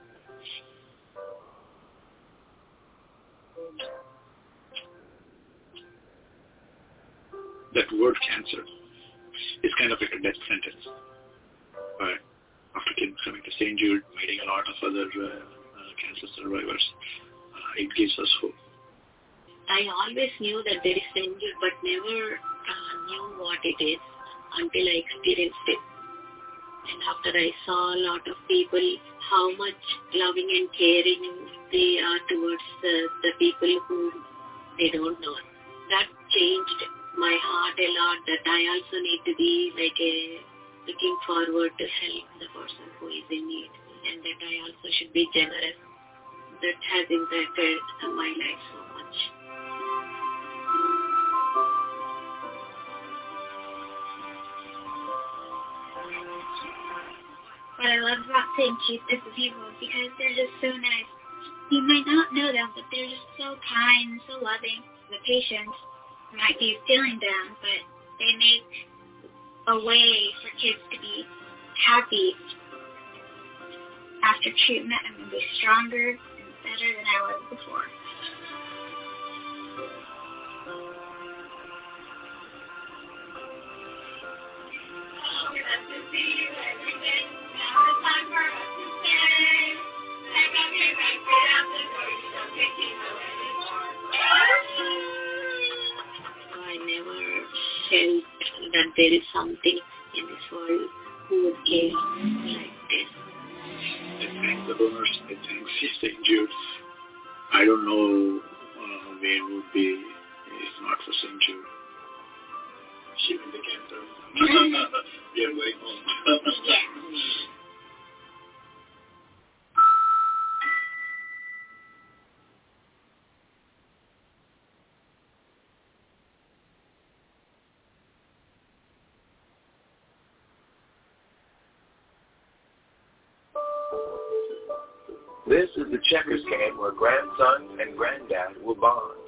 That word cancer is kind of like a death sentence. But after coming to St. Jude, meeting a lot of other cancer survivors, it gives us hope. I always knew that there is St. Jude, but never knew what it is until I experienced it. And after I saw a lot of people, how much loving and caring they are towards the people who they don't know. That changed my heart a lot, that I also need to be looking forward to help the person who is in need, and that I also should be generous. That has impacted my life so much. What I love about St. Jude is the people, because they're just so nice. You might not know them, but they're just so kind, so loving. The patients might be feeling down, but they make a way for kids to be happy after treatment and be stronger and better than I was before. I never felt that there is something in this world who would care like this. I thank the donors. I thank St. Jude. I don't know main would be is not for Century. She was the cancer. Yeah, wait on. This is the checkers game where grandson and granddad will bond.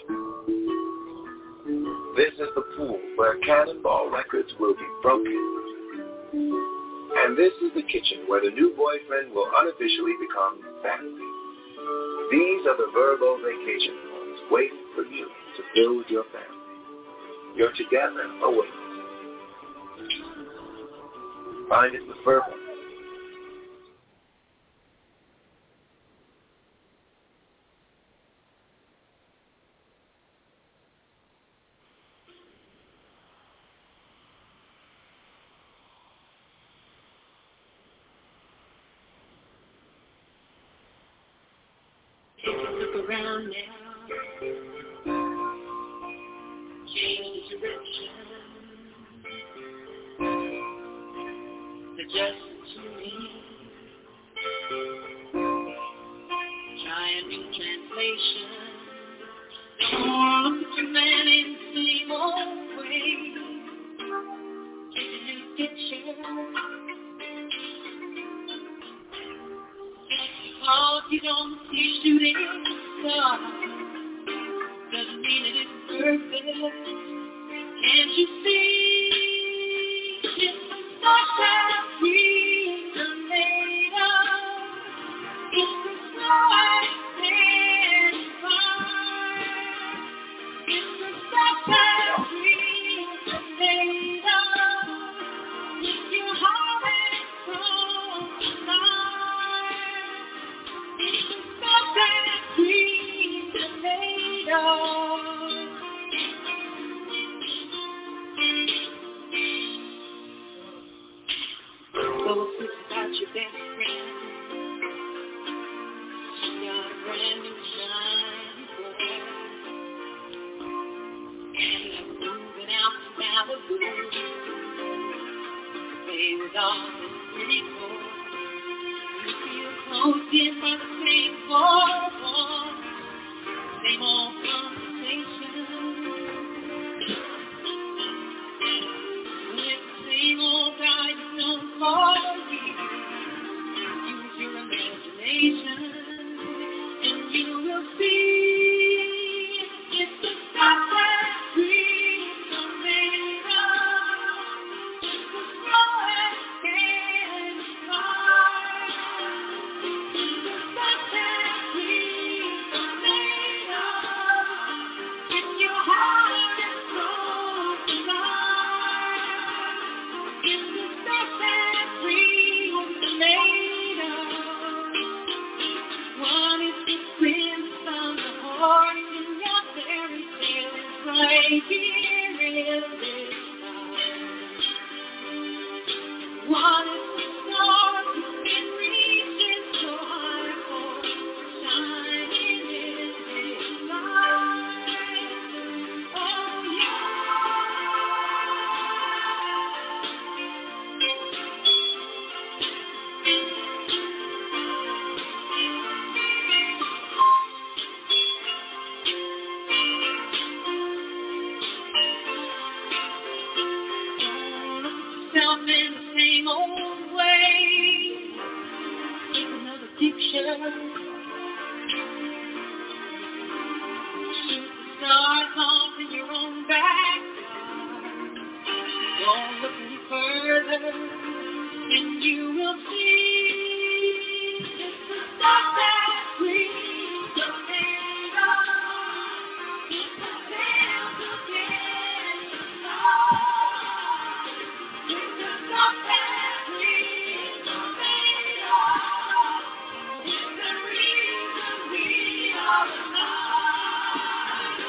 This is the pool where cannonball records will be broken. And this is the kitchen where the new boyfriend will unofficially become family. These are the Verbo vacation homes waiting for you to build your family. Your together awaits. Find it with Verbo. Look around now, change the direction, adjust to me, try a new translation, don't look at your man in the same old way, get a new picture. Because you don't see shooting star doesn't mean it isn't perfect. Can't you see? It's the stuff that we are made of. It's the snow I stand by. It's the stuff that we are made of. If your heart is from tonight. It's the stuff that we are made of. So it's about your best friend. She's got a brand new shiny boy. And they're moving out to Malibu. They was all pretty cool. Close in by the same floor, same old conversation. With the same old guy you've known for years. Use your imagination, and you will see it's the stuff that dreams are made of. It's the snow that can't fly. Right here in this time. What is the star you've been reaching so high for? Shining in this light. Oh in the same old way. Take another picture. Shoot the stars off in your own backyard. Don't look any further, and you will see it's the stuff that we are made of. It's the dance against the stars. It's the stuff that we are made of. It's the reason we are alive.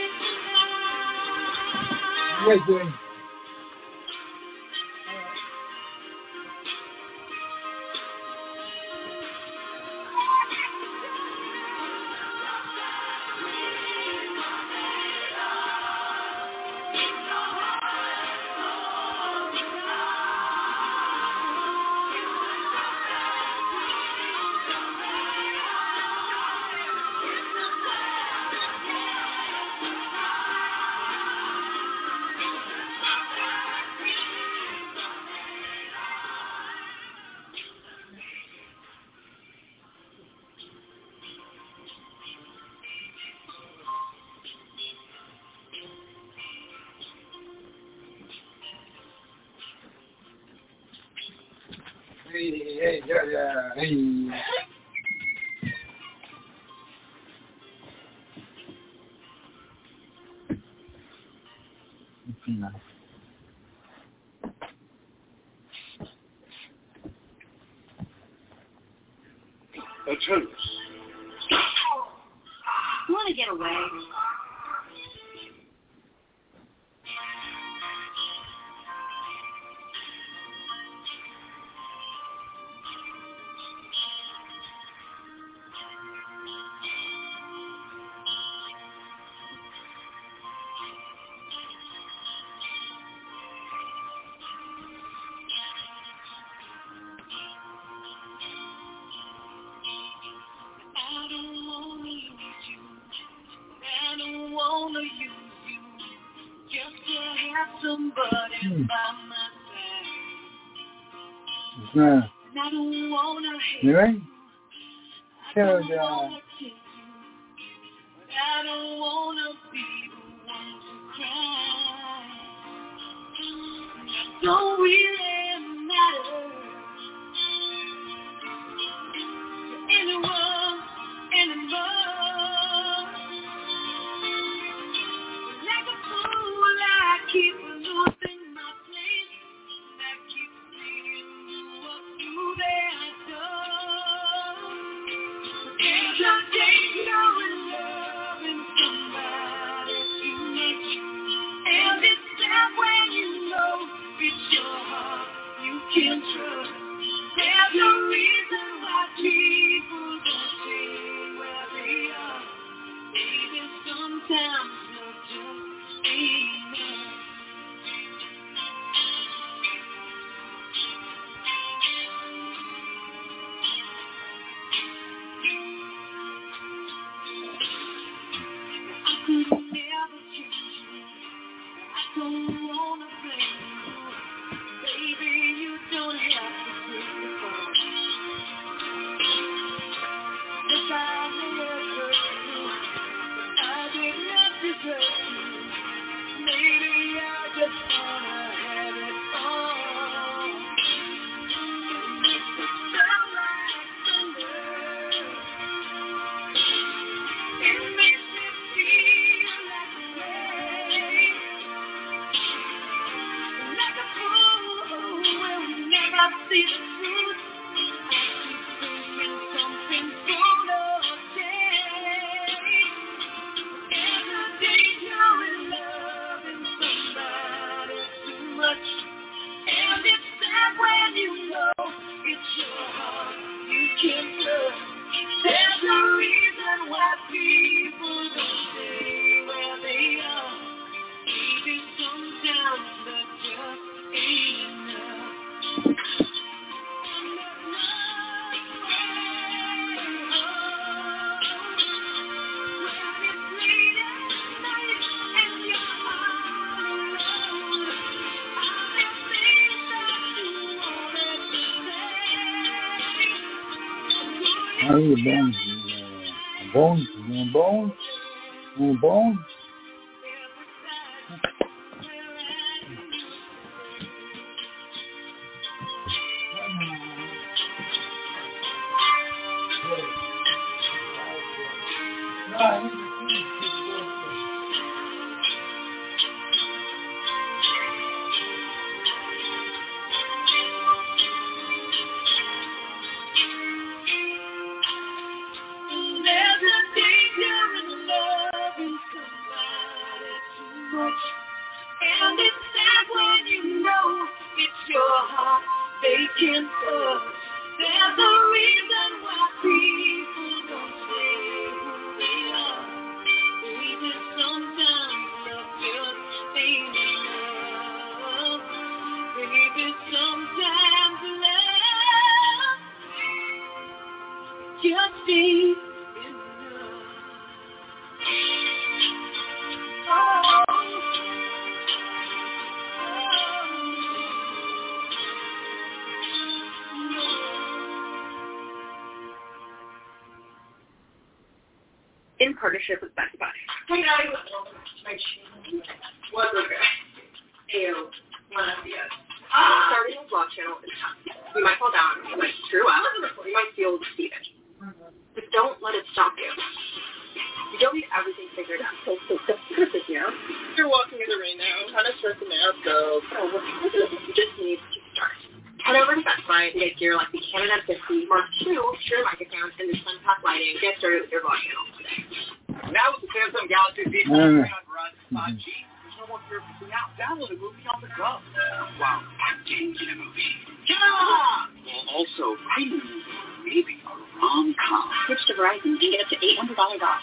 Wait, wait. Attendance. You want to get away? You ready? Here we go. I don't wanna be the one to cry. Don't really matter to anyone anymore. Like a fool, I keep losing my place. I keep seeing you up through their door. There's a danger in loving somebody too much, and it's sad when you know it's your heart you can trust. There's no reason why people don't stay where they are. Maybe sometimes love just ain't enough. I could never change you. I don't wanna blame you. Baby, you don't have to take the fall. If I never hurt you, I did not deserve you. Maybe I just wanna have it all. It makes me sound like thunder. It makes me feel like rain. Like a fool who will never see the truth. I keep thinking something's gonna change. There's a danger in loving somebody too much, and it's sad when you know it's your heart you can't trust. There's a reason why people don't stay where they are. Maybe sometimes that just ain't enough. How are you bones? Bones? You want bones? You want bones? There's a danger in loving somebody too much, and it's sad when you know it's your heart they can touch. There's a reason why people don't stay who they are. Maybe sometimes love just ain't enough. Maybe sometimes love just ain't in partnership with Best Buy. What's okay? Starting with Block Channel is time. You might fall down. You might screw up. You might feel defeated. But don't let it stop you. You don't need everything figured out. So perfect, you know? You're walking in the rain now, kind of stressing out, so you just need to start. Head over to Best Buy to get gear like the Canada 50 Mark II Shure microphone and the Sunpack lighting. Get started with your volume channel today. Now with the Samsung Galaxy Z Fold 3 on Verizon 5G, there's no more fear of missing out. Download a movie on the go. Wow, acting in a movie. Yeah! Well, also, writing a movie, maybe a rom-com. Switch to Verizon and get up to $800 off.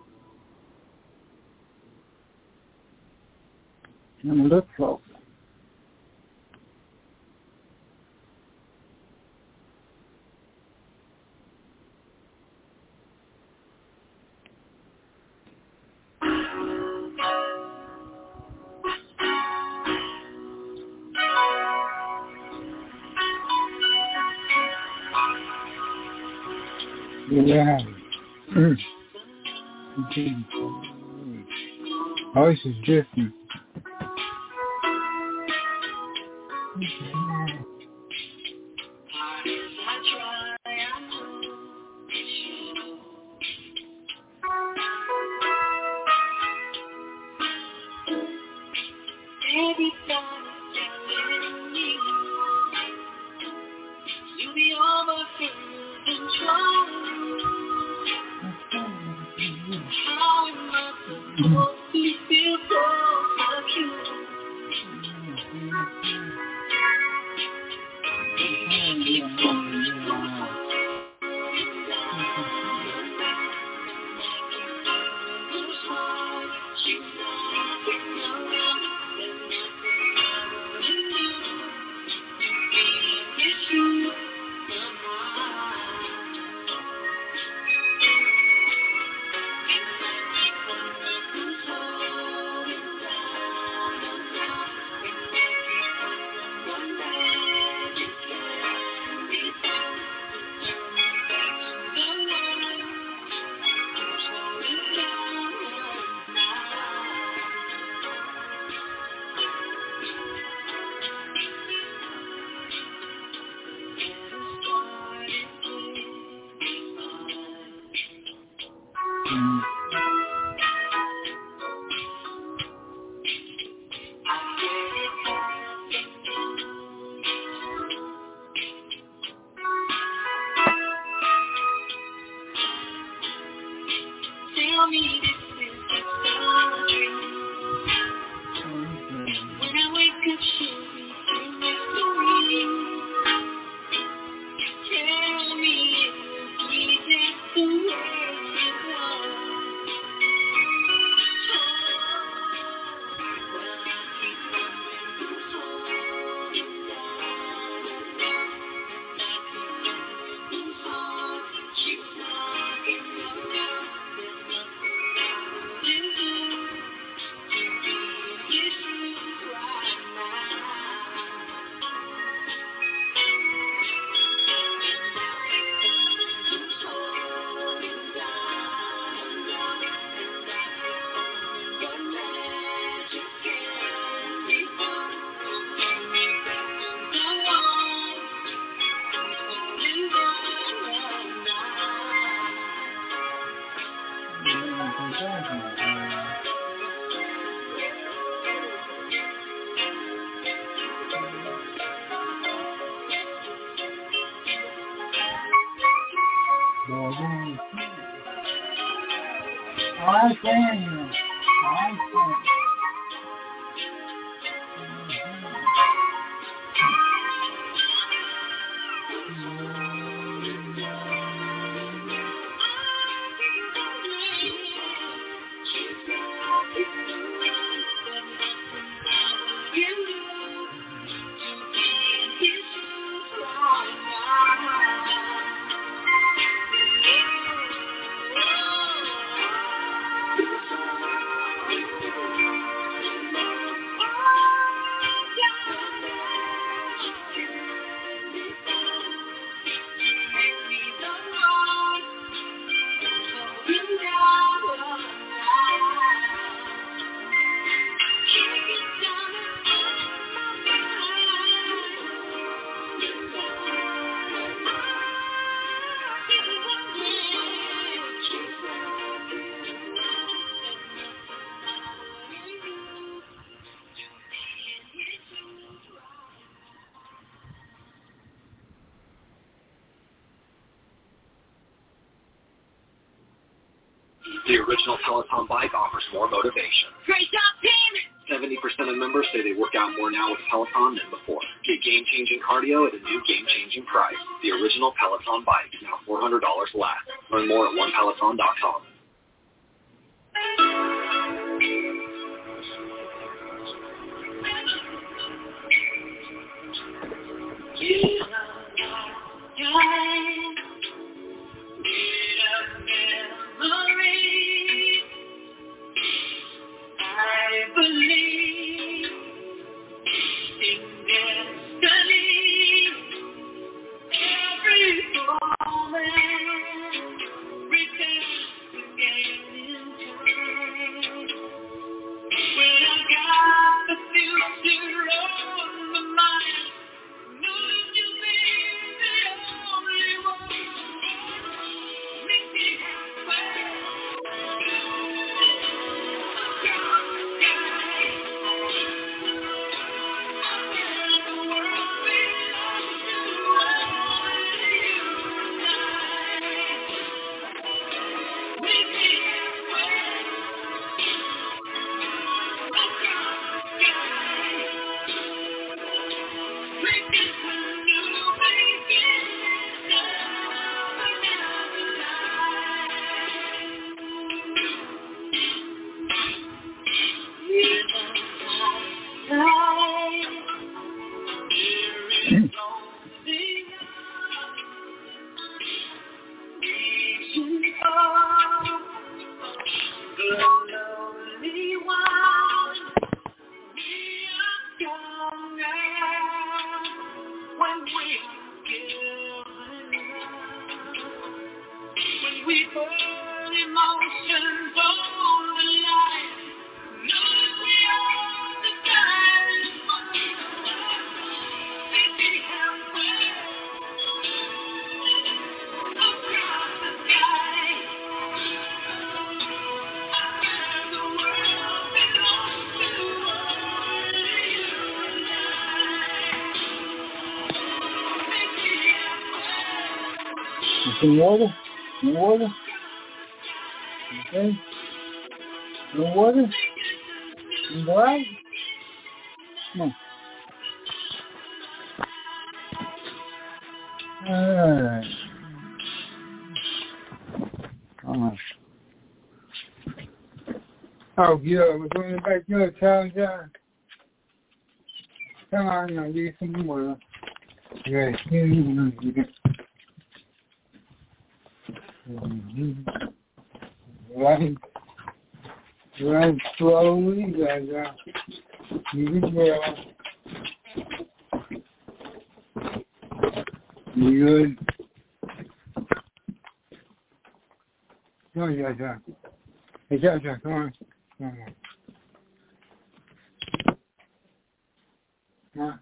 Number 12. Yeah. Voice is different. The original Peloton bike offers more motivation. Great job, team! 70% of members say they work out more now with Peloton than before. Get game-changing cardio at a new game-changing price. The original Peloton bike, now $400 less. Learn more at onepeloton.com. I believe in destiny. Every moment Some water? No water? Okay. No water? You all right? Come on. All right. Oh, yeah, we're going back to your town, John. Come on, I'll give you some water. Yeah, Right slowly, guys. You good. You good? Come on, John. Hey, John, come on. Come on. Come on.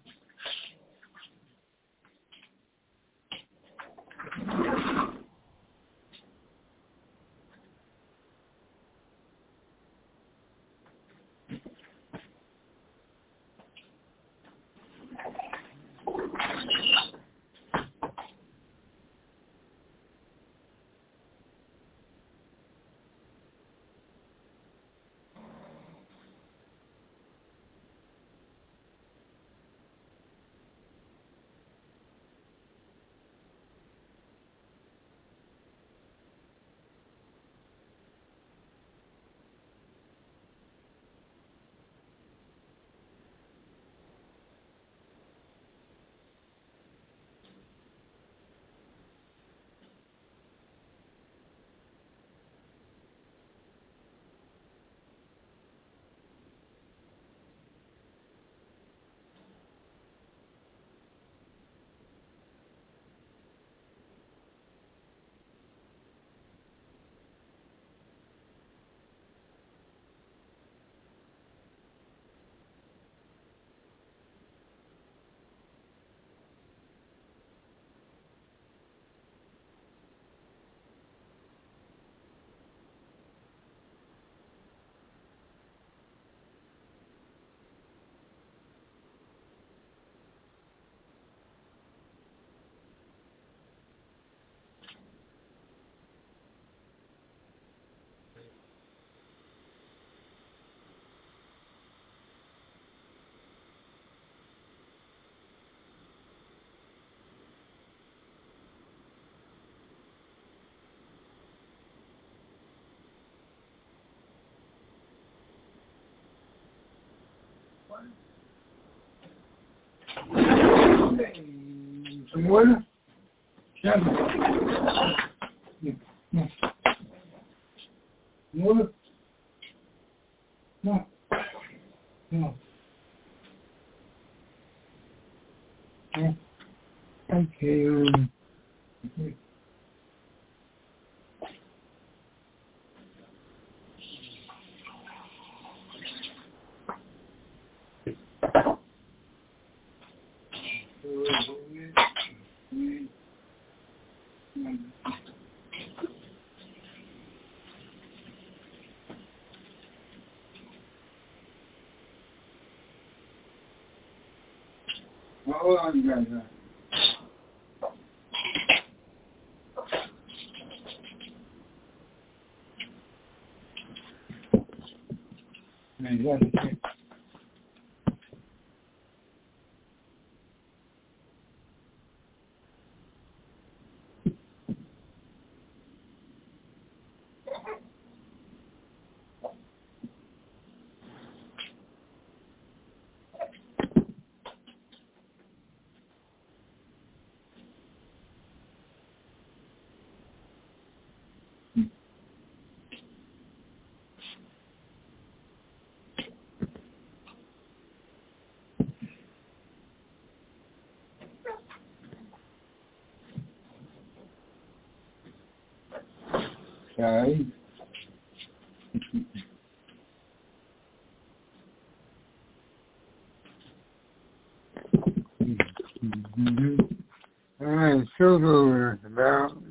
Some water? Yeah. Water? No. No. Okay. Okay. Hold on, you guys. Okay. Mm-hmm. All right, show's over. About